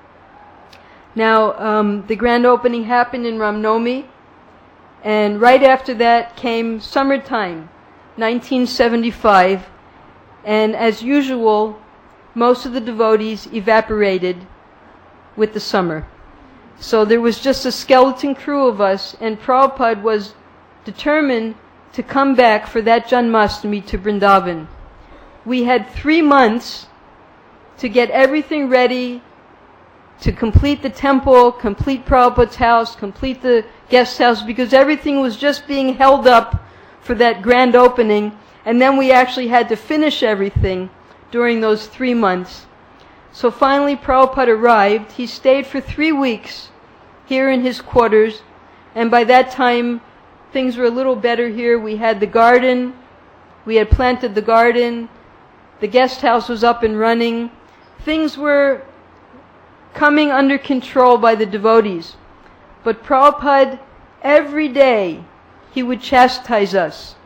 Now, um, the grand opening happened in Ram Navami, and right after that came summertime, nineteen seventy-five, and as usual, most of the devotees evaporated with the summer. So there was just a skeleton crew of us, and Prabhupada was determined to come back for that Janmashtami to Vrindavan. We had three months to get everything ready, to complete the temple, complete Prabhupada's house, complete the guest house, because everything was just being held up for that grand opening, and then we actually had to finish everything during those three months. So finally Prabhupada arrived. He stayed for three weeks here in his quarters, and by that time things were a little better here. We had the garden, we had planted the garden, the guest house was up and running. Things were coming under control by the devotees. But Prabhupada, every day, he would chastise us.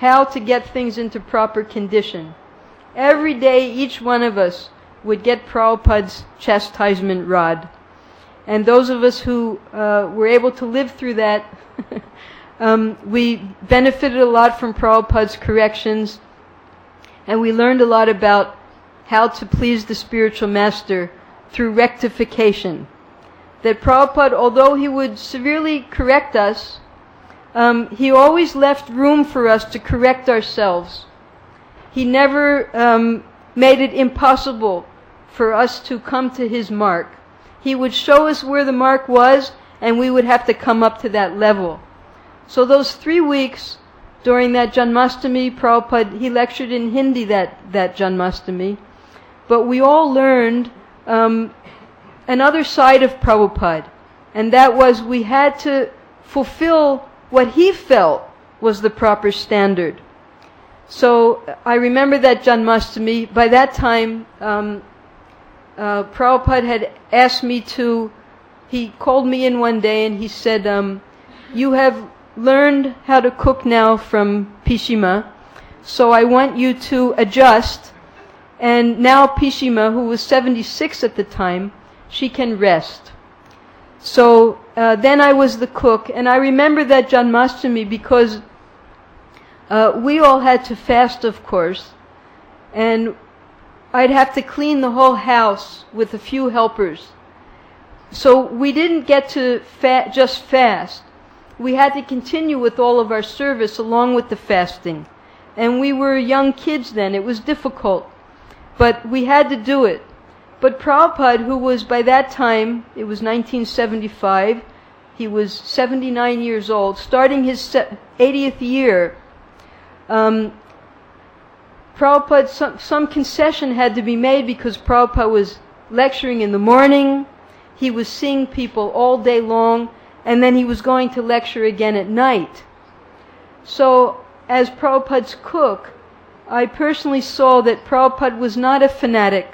how to get things into proper condition. Every day, each one of us would get Prabhupada's chastisement rod. And those of us who uh, were able to live through that, um, we benefited a lot from Prabhupada's corrections, and we learned a lot about how to please the spiritual master through rectification. That Prabhupada, although he would severely correct us, um, he always left room for us to correct ourselves. He never um, made it impossible for us to come to his mark. He would show us where the mark was, and we would have to come up to that level. So those three weeks during that Janmashtami, Prabhupada, he lectured in Hindi that, that Janmashtami, but we all learned um, another side of Prabhupada, and that was we had to fulfill what he felt was the proper standard. So I remember that Janmashtami. By that time, um, uh, Prabhupada had asked me to, he called me in one day and he said, um, you have learned how to cook now from Pishima, so I want you to adjust. And now Pishima, who was seventy-six at the time, she can rest. So uh, then I was the cook, and I remember that Janmashtami because uh, we all had to fast, of course, and I'd have to clean the whole house with a few helpers. So we didn't get to fa- just fast. We had to continue with all of our service along with the fasting. And we were young kids then. It was difficult. But we had to do it. But Prabhupada, who was by that time, it was nineteen seventy-five, he was seventy-nine years old, starting his eightieth year, um, Prabhupada, some, some concession had to be made because Prabhupada was lecturing in the morning, he was seeing people all day long, and then he was going to lecture again at night. So, as Prabhupada's cook, I personally saw that Prabhupada was not a fanatic.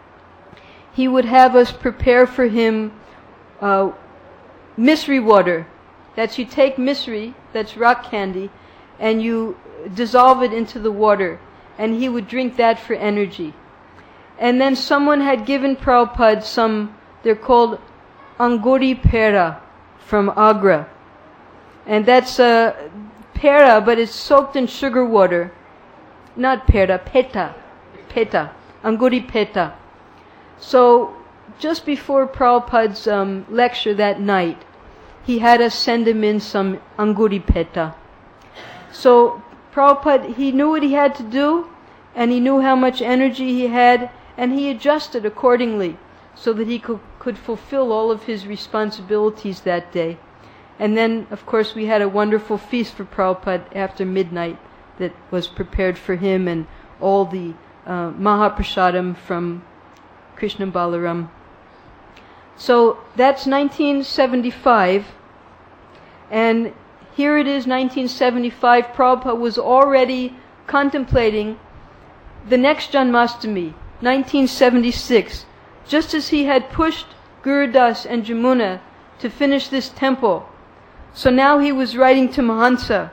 He would have us prepare for him uh, misri water. That's you take misri, that's rock candy, and you dissolve it into the water, and he would drink that for energy. And then someone had given Prabhupada some, they're called Anguri Pera from Agra. And that's uh, pera, but it's soaked in sugar water. Not pera, peta. Peta. Anguri peta. So, just before Prabhupada's um, lecture that night, he had us send him in some Anguri peta. So, Prabhupada, he knew what he had to do, and he knew how much energy he had, and he adjusted accordingly so that he could, could fulfill all of his responsibilities that day. And then, of course, we had a wonderful feast for Prabhupada after midnight that was prepared for him, and all the uh, Mahaprasadam from Krishna Balaram. So that's nineteen seventy-five, and here it is, nineteen seventy-five, Prabhupada was already contemplating the next Janmashtami, nineteen seventy-six, just as he had pushed Gurudas and Jamuna to finish this temple. So now he was writing to Mahansa,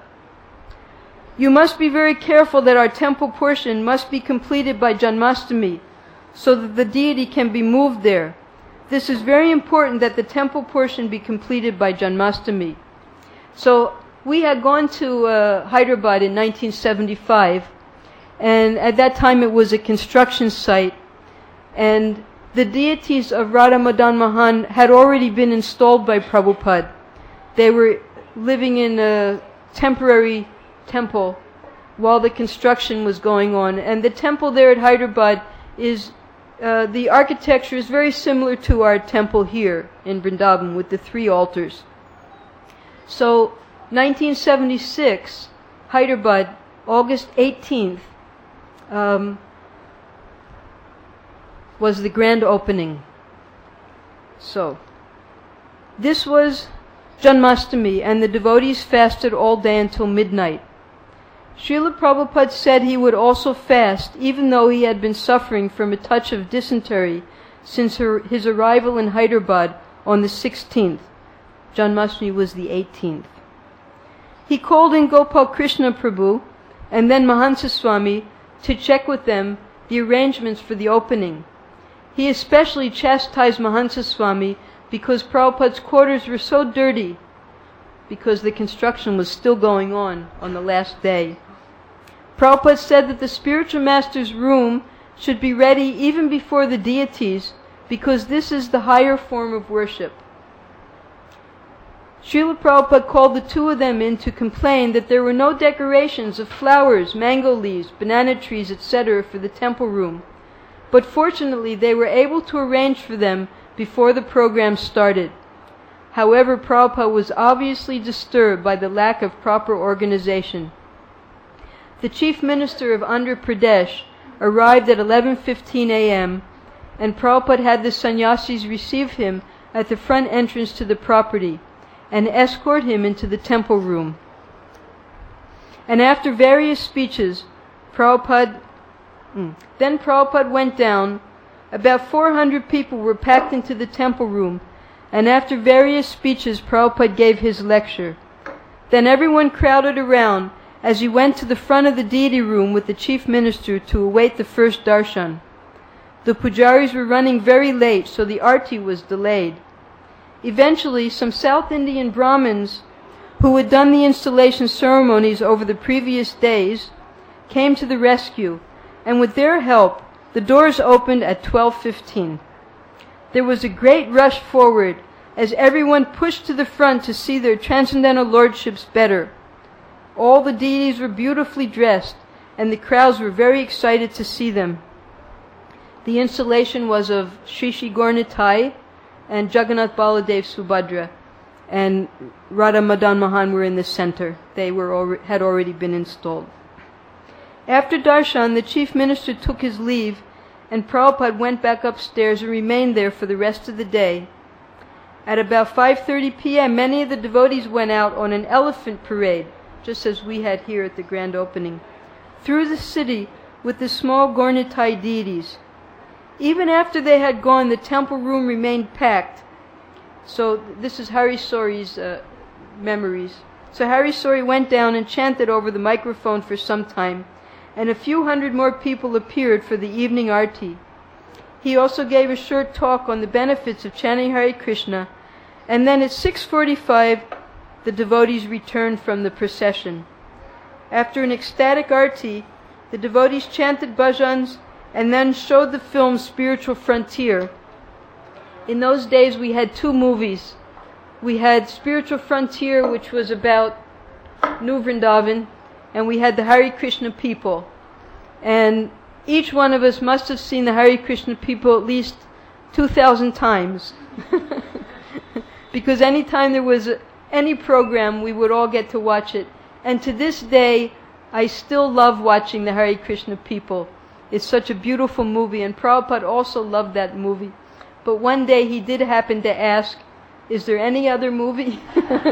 you must be very careful that our temple portion must be completed by Janmashtami, so that the deity can be moved there. This is very important that the temple portion be completed by Janmashtami. So we had gone to uh, Hyderabad in nineteen seventy-five, and at that time it was a construction site, and the deities of Radha Madan Mohan had already been installed by Prabhupada. They were living in a temporary temple while the construction was going on, and the temple there at Hyderabad is Uh, the architecture is very similar to our temple here in Vrindavan with the three altars. So, nineteen seventy-six, Hyderabad, August eighteenth, um, was the grand opening. So, this was Janmashtami, and the devotees fasted all day until midnight. Srila Prabhupada said he would also fast, even though he had been suffering from a touch of dysentery since her, his arrival in Hyderabad on the sixteenth. Janmashtami was the eighteenth. He called in Gopal Krishna Prabhu, and then Mahansa Swami to check with them the arrangements for the opening. He especially chastised Mahansa Swami because Prabhupada's quarters were so dirty, because the construction was still going on on the last day. Prabhupada said that the spiritual master's room should be ready even before the deities, because this is the higher form of worship. Srila Prabhupada called the two of them in to complain that there were no decorations of flowers, mango leaves, banana trees, et cetera for the temple room. But fortunately they were able to arrange for them before the program started. However, Prabhupada was obviously disturbed by the lack of proper organization. The Chief Minister of Andhra Pradesh arrived at eleven fifteen a.m. and Prabhupada had the sannyasis receive him at the front entrance to the property and escort him into the temple room. And after various speeches, Prabhupada, mm, then Prabhupada went down. About four hundred people were packed into the temple room, and after various speeches, Prabhupada gave his lecture. Then everyone crowded around as he went to the front of the deity room with the chief minister to await the first darshan. The pujaris were running very late, so the arti was delayed. Eventually, some South Indian Brahmins who had done the installation ceremonies over the previous days came to the rescue, and with their help, the doors opened at twelve fifteen. There was a great rush forward as everyone pushed to the front to see their transcendental lordships better. All the deities were beautifully dressed, and the crowds were very excited to see them. The installation was of Sri Sri Gaur Nitai and Jagannath Baladev Subhadra, and Radha Madan Mohan were in the center. They were al- had already been installed. After darshan, the chief minister took his leave, and Prabhupada went back upstairs and remained there for the rest of the day. At about five thirty p.m., many of the devotees went out on an elephant parade, just as we had here at the grand opening, through the city with the small Gaur Nitai deities. Even after they had gone, the temple room remained packed. So this is Hari Sori's uh, memories. So Hari Sori went down and chanted over the microphone for some time, and a few hundred more people appeared for the evening arti. He also gave a short talk on the benefits of chanting Hare Krishna, and then at six forty-five the devotees returned from the procession. After an ecstatic arti, the devotees chanted bhajans and then showed the film Spiritual Frontier. In those days we had two movies. We had Spiritual Frontier, which was about New Vrindavan, and we had the Hare Krishna people. And each one of us must have seen the Hare Krishna people at least two thousand times. Because any time there was a, any program, we would all get to watch it. And to this day, I still love watching the Hare Krishna people. It's such a beautiful movie, and Prabhupada also loved that movie. But one day he did happen to ask, is there any other movie?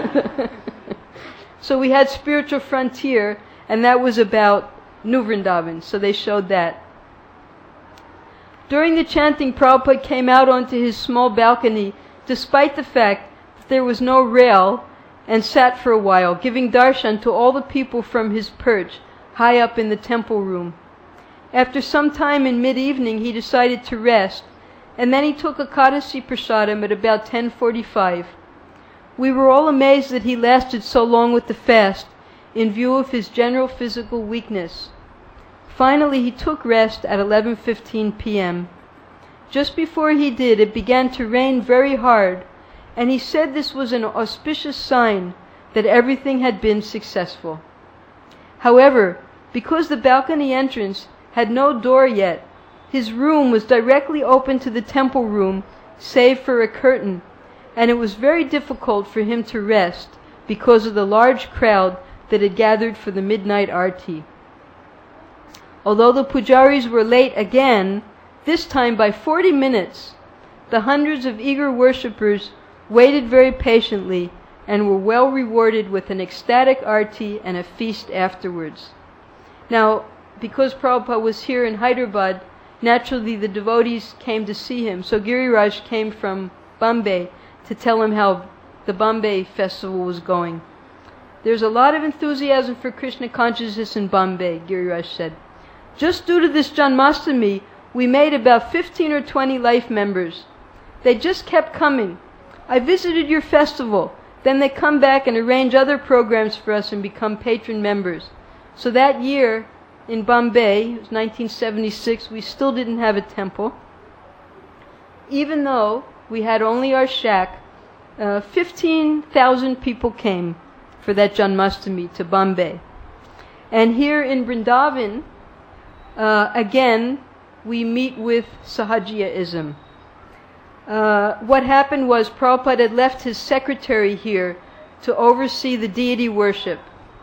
So we had Spiritual Frontier, and that was about New Vrindavan, so they showed that. During the chanting, Prabhupada came out onto his small balcony, despite the fact that there was no rail, and sat for a while, giving darshan to all the people from his perch, high up in the temple room. After some time in mid-evening, he decided to rest, and then he took Ekadasi Prasadam at about ten forty-five. We were all amazed that he lasted so long with the fast, in view of his general physical weakness. Finally, he took rest at eleven fifteen p.m. Just before he did, it began to rain very hard, and he said this was an auspicious sign that everything had been successful. However, because the balcony entrance had no door yet, his room was directly open to the temple room, save for a curtain, and it was very difficult for him to rest because of the large crowd that had gathered for the midnight arti. Although the pujaris were late again, this time by forty minutes, the hundreds of eager worshippers waited very patiently and were well rewarded with an ecstatic arti and a feast afterwards. Now, because Prabhupada was here in Hyderabad, naturally the devotees came to see him. So Giriraj came from Bombay to tell him how the Bombay festival was going. There's a lot of enthusiasm for Krishna consciousness in Bombay, Giriraj said. Just due to this Janmashtami, we made about fifteen or twenty life members. They just kept coming. I visited your festival. Then they come back and arrange other programs for us and become patron members. So that year in Bombay, it was nineteen seventy-six, we still didn't have a temple. Even though we had only our shack, uh, fifteen thousand people came for that Janmashtami to Bombay. And here in Vrindavan, uh, again, we meet with Sahajiyaism. Uh, what happened was Prabhupada had left his secretary here to oversee the deity worship.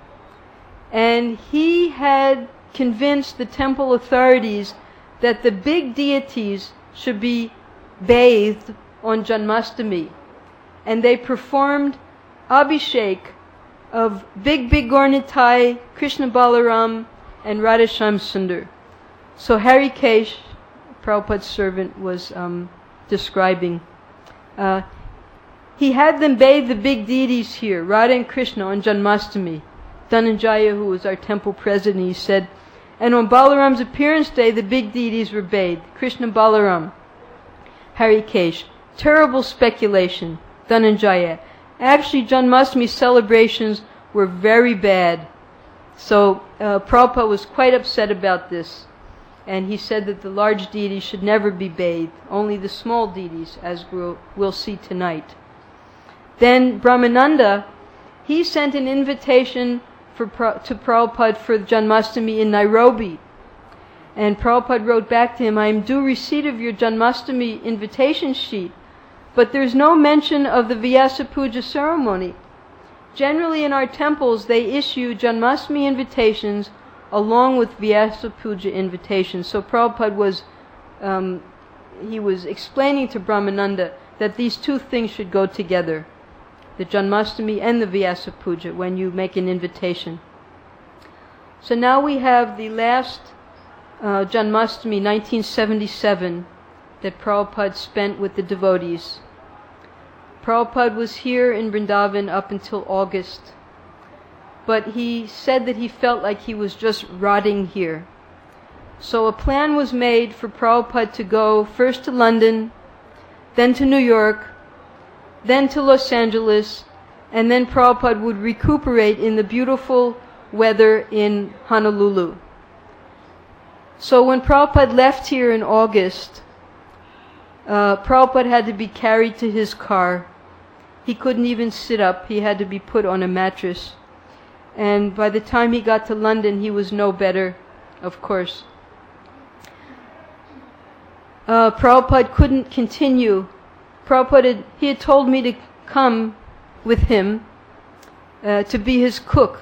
And he had convinced the temple authorities that the big deities should be bathed on Janmashtami. And they performed Abhishek of Big Big Gaur-Nitai, Krishna Balaram, and Radhasham Sundar. So Harikesh, Prabhupada's servant, was um, describing. Uh, he had them bathe the big deities here, Radha and Krishna, on Janmashtami. Dhananjaya, who was our temple president, he said, and on Balaram's appearance day, the big deities were bathed, Krishna Balaram. Harikesh, terrible speculation. Dhananjaya, actually Janmashtami celebrations were very bad. So uh, Prabhupada was quite upset about this. And he said that the large deities should never be bathed, only the small deities, as we'll, we'll see tonight. Then Brahmananda, he sent an invitation for, to Prabhupada for Janmashtami in Nairobi. And Prabhupada wrote back to him, I am due receipt of your Janmashtami invitation sheet, but there's no mention of the Vyasa Puja ceremony. Generally in our temples they issue Janmashtami invitations along with Vyasa Puja invitations. So Prabhupada was, um, he was explaining to Brahmananda that these two things should go together, the Janmashtami and the Vyasa Puja, when you make an invitation. So now we have the last uh, Janmashtami, nineteen seventy-seven, that Prabhupada spent with the devotees. Prabhupada was here in Vrindavan up until August. But he said that he felt like he was just rotting here. So a plan was made for Prabhupada to go first to London, then to New York, then to Los Angeles, and then Prabhupada would recuperate in the beautiful weather in Honolulu. So when Prabhupada left here in August, uh, Prabhupada had to be carried to his car. He couldn't even sit up. He had to be put on a mattress. And by the time he got to London, he was no better, of course. Uh, Prabhupada couldn't continue. Prabhupada, had, he had told me to come with him uh, to be his cook.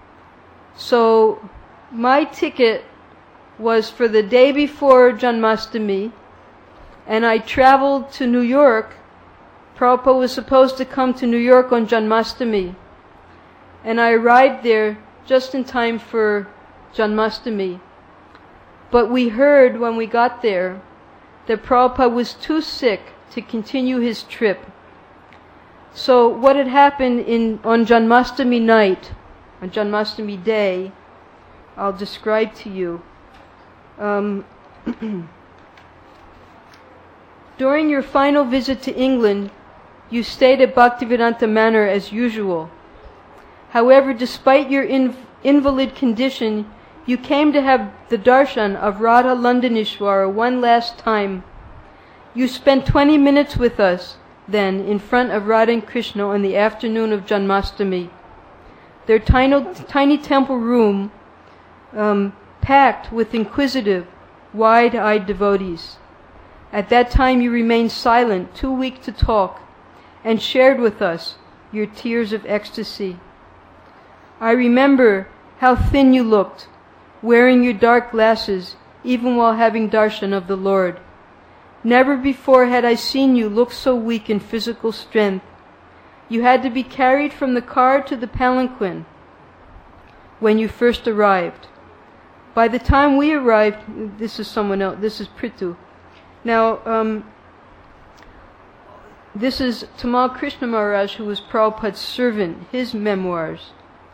So my ticket was for the day before Janmashtami, and I traveled to New York. Prabhupada was supposed to come to New York on Janmashtami. And I arrived there just in time for Janmashtami. But we heard when we got there that Prabhupada was too sick to continue his trip. So what had happened in on Janmashtami night, on Janmashtami day, I'll describe to you. Um, during your final visit to England, you stayed at Bhaktivedanta Manor as usual. However, despite your inv- invalid condition, you came to have the darshan of Radha Londonishwara one last time. You spent twenty minutes with us then in front of Radha and Krishna on the afternoon of Janmashtami. Their tiny, tiny temple room um, packed with inquisitive, wide-eyed devotees. At that time you remained silent, too weak to talk, and shared with us your tears of ecstasy. I remember how thin you looked, wearing your dark glasses, even while having darshan of the Lord. Never before had I seen you look so weak in physical strength. You had to be carried from the car to the palanquin when you first arrived. By the time we arrived, this is someone else, this is Prithu. Now, um, this is Tamal Krishna Maharaj, who was Prabhupada's servant, his memoirs.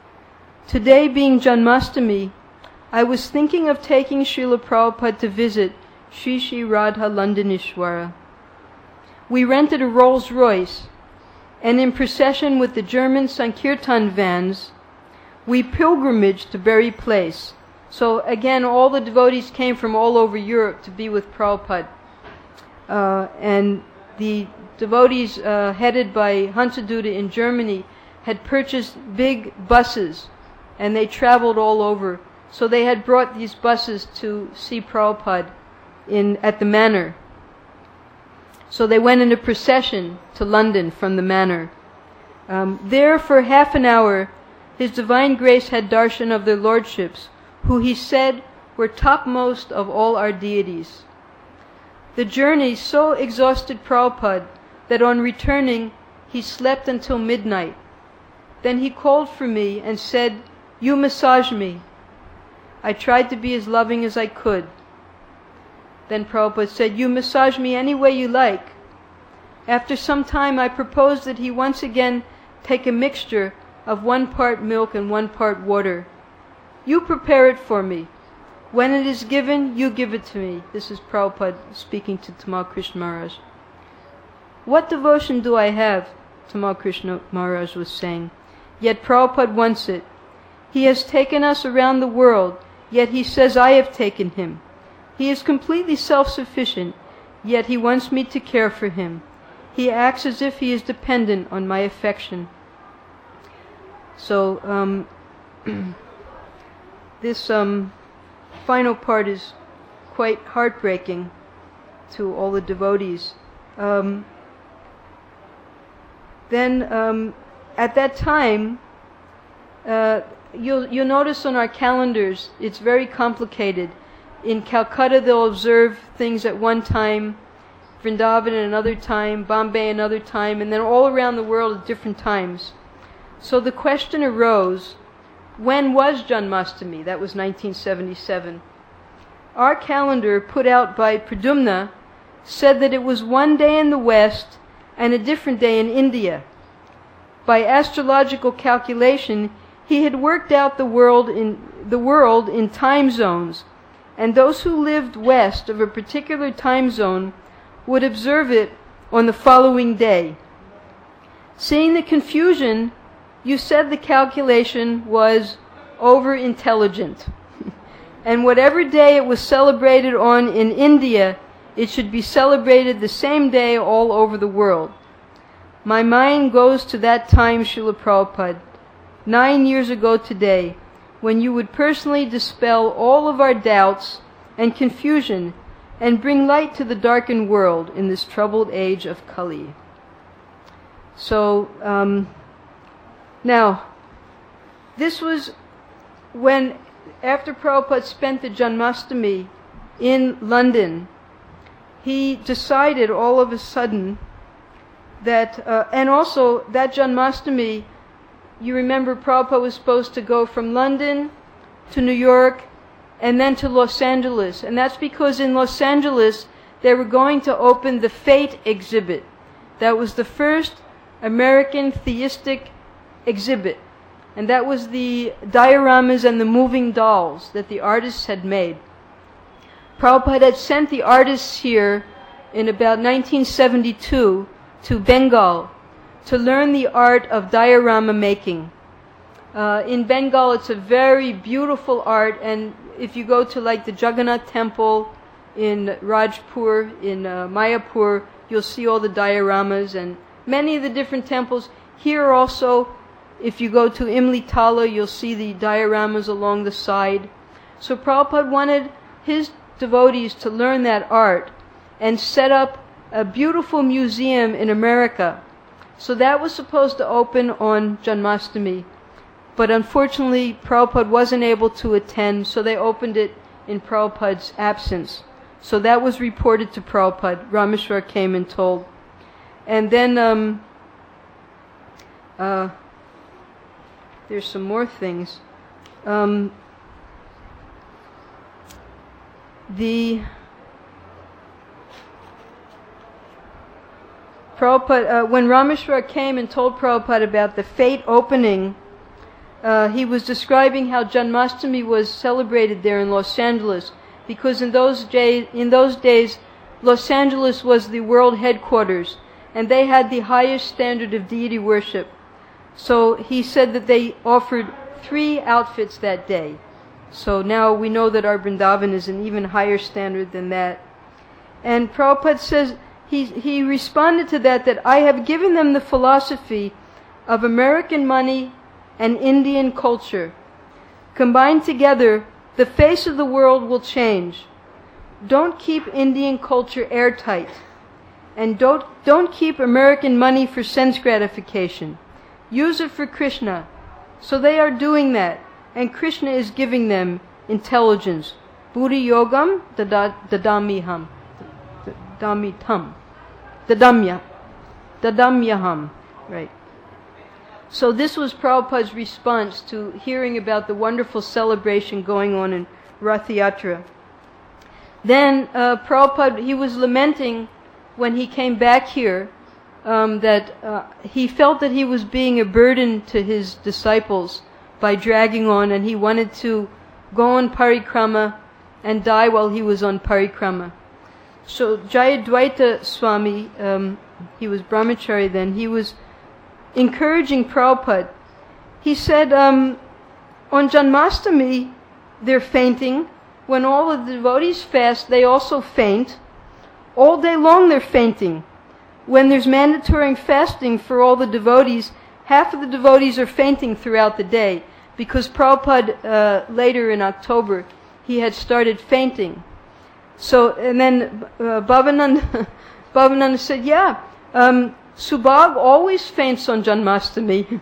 Today being Janmashtami, I was thinking of taking Srila Prabhupada to visit Sri Sri Radha Londonishwara. We rented a Rolls Royce, and in procession with the German Sankirtan vans, we pilgrimaged to Berry Place. So again, all the devotees came from all over Europe to be with Prabhupada. Uh, and the devotees uh, headed by Hansaduta in Germany had purchased big buses, and they traveled all over. So they had brought these buses to see Prabhupada in, at the manor. So they went in a procession to London from the manor. Um, there for half an hour, His Divine Grace had darshan of their lordships, who he said were topmost of all our deities. The journey so exhausted Prabhupada that on returning he slept until midnight. Then he called for me and said, "You massage me." I tried to be as loving as I could. Then Prabhupada said, "You massage me any way you like." After some time I proposed that he once again take a mixture of one part milk and one part water. "You prepare it for me. When it is given, you give it to me." This is Prabhupada speaking to Tamal Krishna Maharaj. "What devotion do I have?" Tamal Krishna Maharaj was saying. "Yet Prabhupada wants it. He has taken us around the world, yet he says I have taken him. He is completely self-sufficient, yet he wants me to care for him. He acts as if he is dependent on my affection." So, um, this um, final part is quite heartbreaking to all the devotees. Um, then, um, at that time, uh, you'll, you'll notice on our calendars, it's very complicated. In Calcutta, they'll observe things at one time, Vrindavan at another time, Bombay another time, and then all around the world at different times. So the question arose, when was Janmashtami? That was nineteen seventy-seven. Our calendar, put out by Pradumna, said that it was one day in the West and a different day in India. By astrological calculation, he had worked out the world in the world in time zones, and those who lived west of a particular time zone would observe it on the following day. Seeing the confusion, you said the calculation was over-intelligent. And whatever day it was celebrated on in India, it should be celebrated the same day all over the world. My mind goes to that time, Srila Prabhupada, nine years ago today, when you would personally dispel all of our doubts and confusion and bring light to the darkened world in this troubled age of Kali. So, um, now, this was when, after Prabhupada spent the Janmashtami in London, he decided all of a sudden that, uh, and also that Janmashtami, you remember Prabhupada was supposed to go from London to New York and then to Los Angeles. And that's because in Los Angeles they were going to open the Fate exhibit. That was the first American theistic exhibit. And that was the dioramas and the moving dolls that the artists had made. Prabhupada had sent the artists here in about nineteen seventy-two to Bengal to learn the art of diorama making. Uh, in Bengal it's a very beautiful art, and if you go to like the Jagannath temple in Rajpur, in uh, Mayapur, you'll see all the dioramas, and many of the different temples. Here also, if you go to Imli Tala, you'll see the dioramas along the side. So Prabhupada wanted his devotees to learn that art and set up a beautiful museum in America. So that was supposed to open on Janmashtami. But unfortunately, Prabhupada wasn't able to attend, so they opened it in Prabhupada's absence. So that was reported to Prabhupada. Rameshwar came and told. And then um, uh, there's some more things. Um, the Prabhupada, uh, when Rameshwar came and told Prabhupada about the Fate opening, uh, he was describing how Janmashtami was celebrated there in Los Angeles, because in those days, in those days, Los Angeles was the world headquarters, and they had the highest standard of deity worship. So he said that they offered three outfits that day. So now we know that our Vrindavan is an even higher standard than that. And Prabhupada says, he, he responded to that, that I have given them the philosophy of American money and Indian culture. Combined together, the face of the world will change. Don't keep Indian culture airtight. And don't, don't keep American money for sense gratification. Use it for Krishna. So they are doing that. And Krishna is giving them intelligence. Buddhi yogam dadamiham. Damitam. Dadamya. Dadamyaham. Right. So this was Prabhupada's response to hearing about the wonderful celebration going on in Rath Yatra. Then uh, Prabhupada, he was lamenting when he came back here um, that uh, he felt that he was being a burden to his disciples by dragging on, and he wanted to go on parikrama and die while he was on parikrama. So Jayadvaita Swami, um, he was brahmachari then, he was encouraging Prabhupada. He said, um, on Janmashtami, they're fainting. When all the devotees fast, they also faint. All day long they're fainting. When there's mandatory fasting for all the devotees, half of the devotees are fainting throughout the day, because Prabhupada, uh, later in October, he had started fainting. So, and then uh, Bhavananda, Bhavananda said, yeah, um, Subhag always faints on Janmashtami.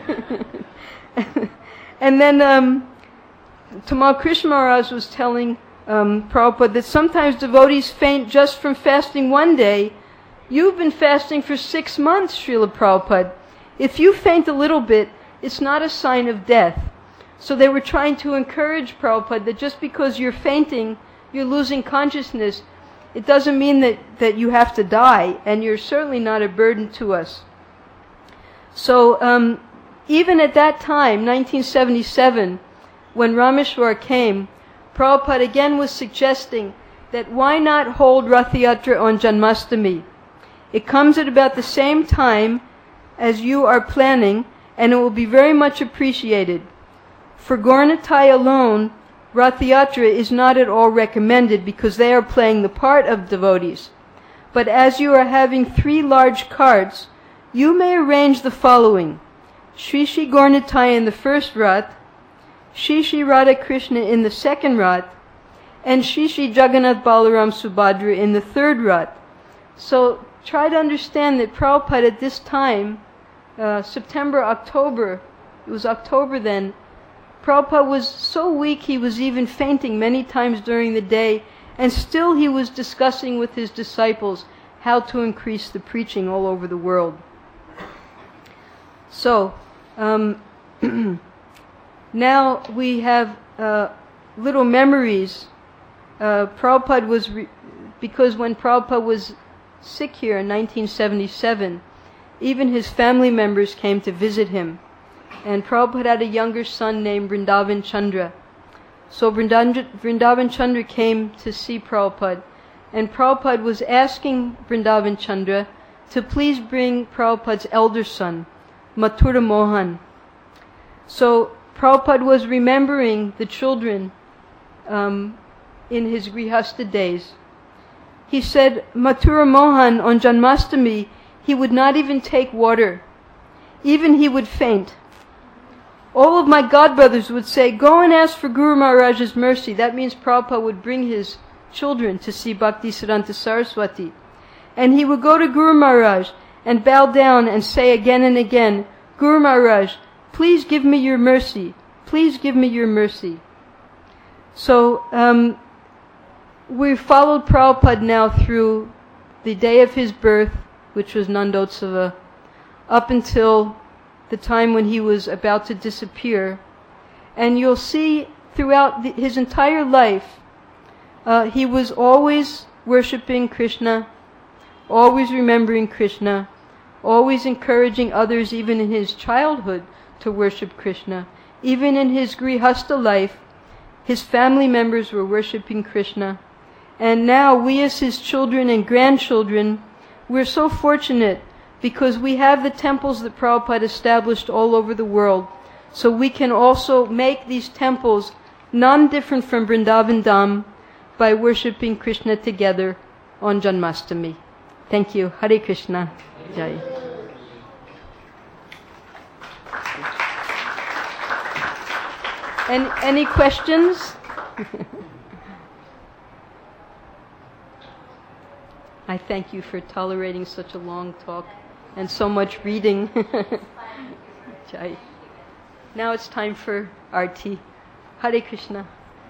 And then um, Tamal Krishna Maharaj was telling um, Prabhupada that sometimes devotees faint just from fasting one day. You've been fasting for six months, Srila Prabhupada. If you faint a little bit, it's not a sign of death. So they were trying to encourage Prabhupada that just because you're fainting, you're losing consciousness, it doesn't mean that, that you have to die, and you're certainly not a burden to us. So um, even at that time, nineteen seventy-seven, when Rameshwar came, Prabhupada again was suggesting that why not hold Rath Yatra on Janmashtami? It comes at about the same time as you are planning, and it will be very much appreciated. For Gaurnitai alone, Rath Yatra is not at all recommended because they are playing the part of devotees. But as you are having three large carts, you may arrange the following. Shri Shri Gaurnitai in the first Rath, Shri Shri Radha Krishna in the second Rath, and Shri Shri Jagannath Balaram Subhadra in the third Rath. So try to understand that Prabhupada at this time, uh, September, October, it was October then, Prabhupada was so weak he was even fainting many times during the day, and still he was discussing with his disciples how to increase the preaching all over the world. So, um, now we have uh, little memories. Uh, Prabhupada was, re- because when Prabhupada was sick here in nineteen seventy-seven, even his family members came to visit him. And Prabhupada had a younger son named Vrindavan Chandra. So Vrindavan, Vrindavan Chandra came to see Prabhupada, and Prabhupada was asking Vrindavan Chandra to please bring Prabhupada's elder son, Mathura Mohan. So Prabhupada was remembering the children um, in his Grihastha days. He said, Mathura Mohan, on Janmashtami, he would not even take water. Even he would faint. All of my godbrothers would say, go and ask for Guru Maharaj's mercy. That means Prabhupada would bring his children to see Bhaktisiddhanta Saraswati. And he would go to Guru Maharaj and bow down and say again and again, Guru Maharaj, please give me your mercy. Please give me your mercy. So um, we followed Prabhupada now through the day of his birth, which was Nandotsava, up until the time when he was about to disappear. And you'll see throughout the, his entire life, uh, he was always worshipping Krishna, always remembering Krishna, always encouraging others even in his childhood to worship Krishna. even in his Grihastha life, his family members were worshipping Krishna. And now we as his children and grandchildren, we're so fortunate because we have the temples that Prabhupada established all over the world. So we can also make these temples non-different from Vrindavan Dham by worshipping Krishna together on Janmashtami. Thank you. Hare Krishna. Jai. Any, any questions? I thank you for tolerating such a long talk and so much reading. Jai. Now it's time for Arti. Hare Krishna.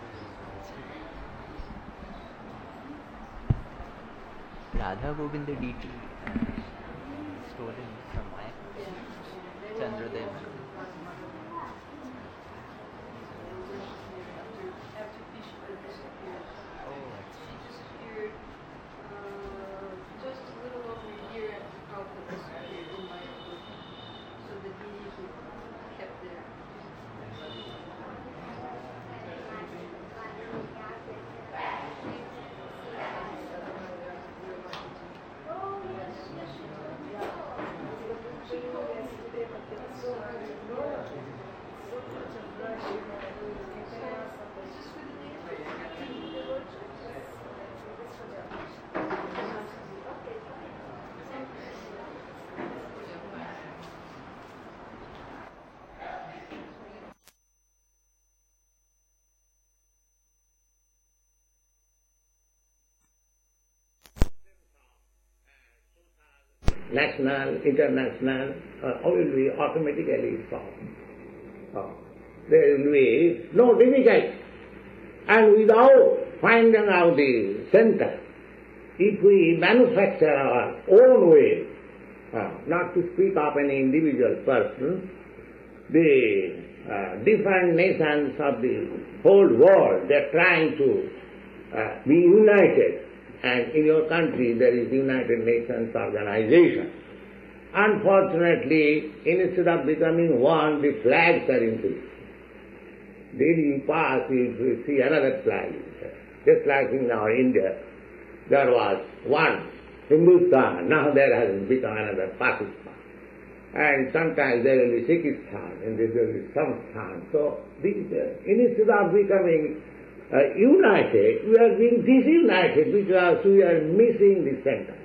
Radha Govinda D T stolen from my Chandrodaya. National, international, uh, will be automatically formed. Uh, there will be no difficulty. And without finding out the center, if we manufacture our own way, uh, not to speak of any individual person, the uh, different nations of the whole world, they are trying to uh, be united. And in your country there is United Nations Organization. Unfortunately, instead of becoming one, the flags are increasing. Daily you pass, you see another flag. Just like in our India, there was one Hindustan, now there has become another Pakistan. And sometimes there will be Sikhistan, and there will be Samstan. So, these, uh, instead of becoming Uh, united, we are being disunited because we are missing the center.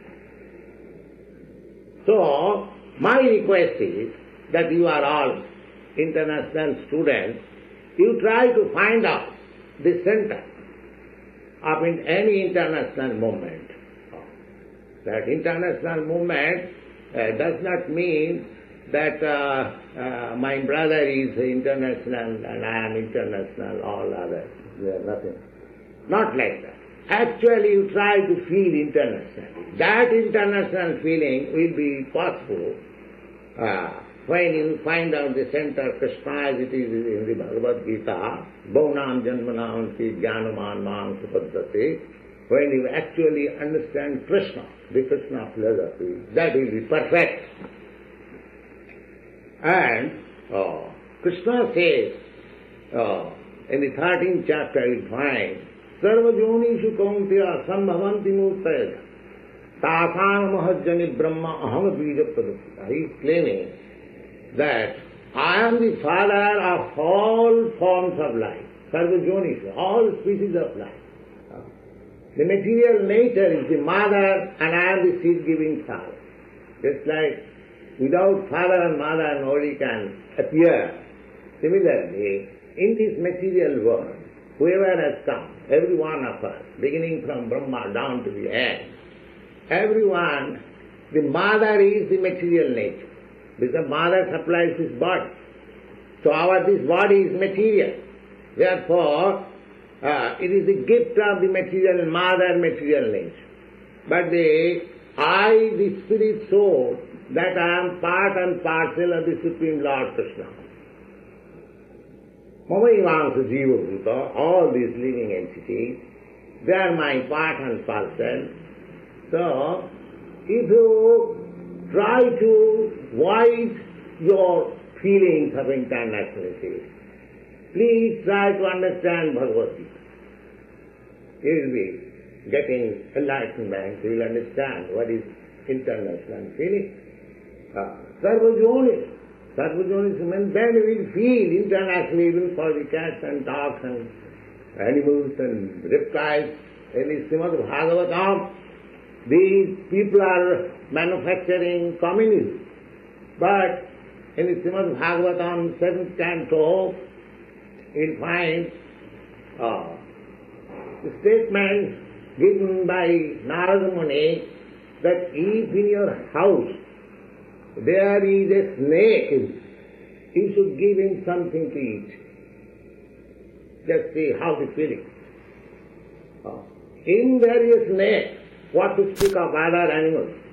So, my request is that you are all international students, you try to find out the center of in any international movement. That international movement uh, does not mean that uh, uh, my brother is international and I am international, all others. They are nothing. Not like that. Actually, you try to feel internationally. That international feeling will be possible uh, when you find out the center of Krishna as it is in the Bhagavad Gita, Bhaunam Janmanam Ki Jnanaman Mam Supaddhati. When you actually understand Krishna, the Krishna philosophy, that will be perfect. And uh, Krishna says, uh, in the thirteenth chapter you find, Sarva Jonishu Kaunteya Sambhavanti Murtaya Tasana Mahajjani Brahma Aham Bija Pradukta. He is claiming that I am the father of all forms of life, Sarva Jonishu, all species of life. The material nature is the mother and I am the seed-giving father. Just like without father and mother nobody can appear. Similarly, in this material world, whoever has come, every one of us, beginning from Brahma down to the end, everyone, the mother is the material nature. Because mother supplies this body. So our this body is material. Therefore, uh, it is the gift of the material mother, material nature. But the I, the spirit soul, that I am part and parcel of the Supreme Lord Krishna. Mamayivansa Jiva Bhuta, all these living entities, they are my part and parcel. So, if you try to void your feelings of internationality, please try to understand Bhagavad Gita. You will be getting enlightenment, you will understand what is international feeling. Uh, Sarvajonis. Sarvajonis means then you will feel internationally even for the cats and dogs and animals and reptiles. In the Srimad Bhagavatam, these people are manufacturing communism. But in the Srimad Bhagavatam, seventh canto, you'll find uh, the statement given by Narada Muni that if in your house there is a snake, you should give him something to eat. Just see how the feeling. Uh, in there is a snake, what to speak of other animals?